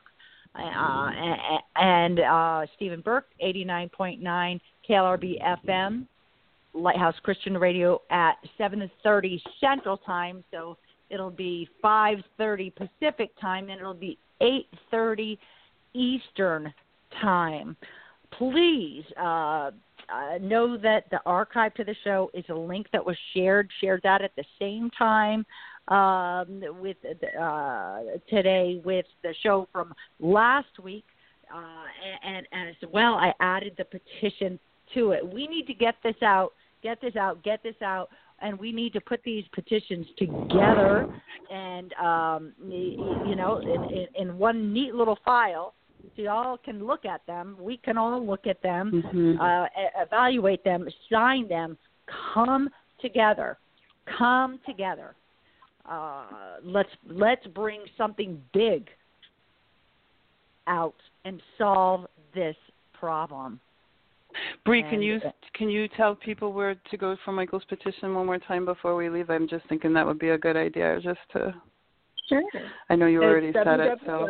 and Stephen Burke, 89.9 KLRB FM, Lighthouse Christian Radio at 7:30 Central Time. So it'll be 5:30 Pacific Time, and it'll be 8:30 Eastern Time. Please know that the archive to the show is a link that was shared that at the same time with today with the show from last week, and as well I added the petition to it. We need to get this out, and we need to put these petitions together and in one neat little file. So y'all can look at them. We can all look at them, evaluate them, sign them, come together. Let's bring something big out and solve this problem. Bree, can you tell people where to go for Michael's petition one more time before we leave? I'm just thinking that would be a good idea. Sure. I know you already said it. So.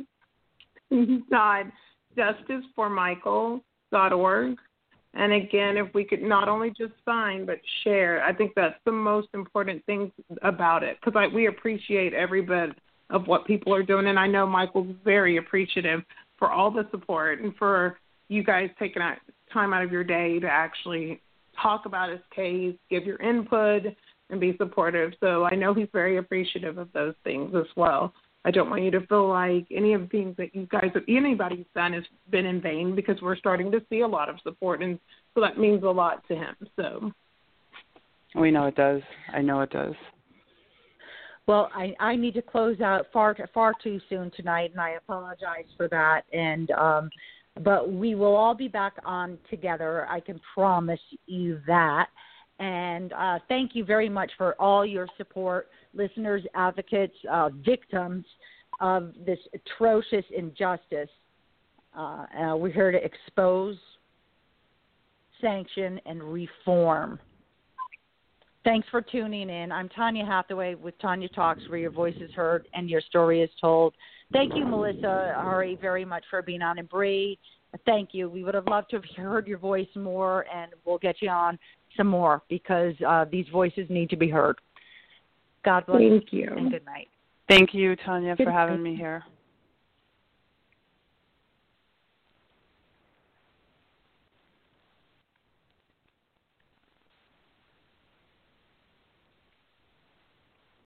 .justiceformichael.org. And again, if we could not only just sign but share, I think that's the most important thing about it, because we appreciate every bit of what people are doing, and I know Michael's very appreciative for all the support and for you guys taking time out of your day to actually talk about his case, give your input, and be supportive. So I know he's very appreciative of those things as well. I don't want you to feel like any of the things that you guys, anybody's done, has been in vain, because we're starting to see a lot of support, and so that means a lot to him. So we know it does. I know it does. Well, I need to close out far too soon tonight, and I apologize for that. And but we will all be back on together. I can promise you that. And thank you very much for all your support, listeners, advocates, victims of this atrocious injustice. We're here to expose, sanction, and reform. Thanks for tuning in. I'm Tanya Hathaway with Tanya Talks, where your voice is heard and your story is told. Thank you, Melissa Hari, very much for being on, and Bree. Thank you. We would have loved to have heard your voice more, and we'll get you on some more because these voices need to be heard. God bless. Thank you. And good night. Thank you, Tanya, for having me here.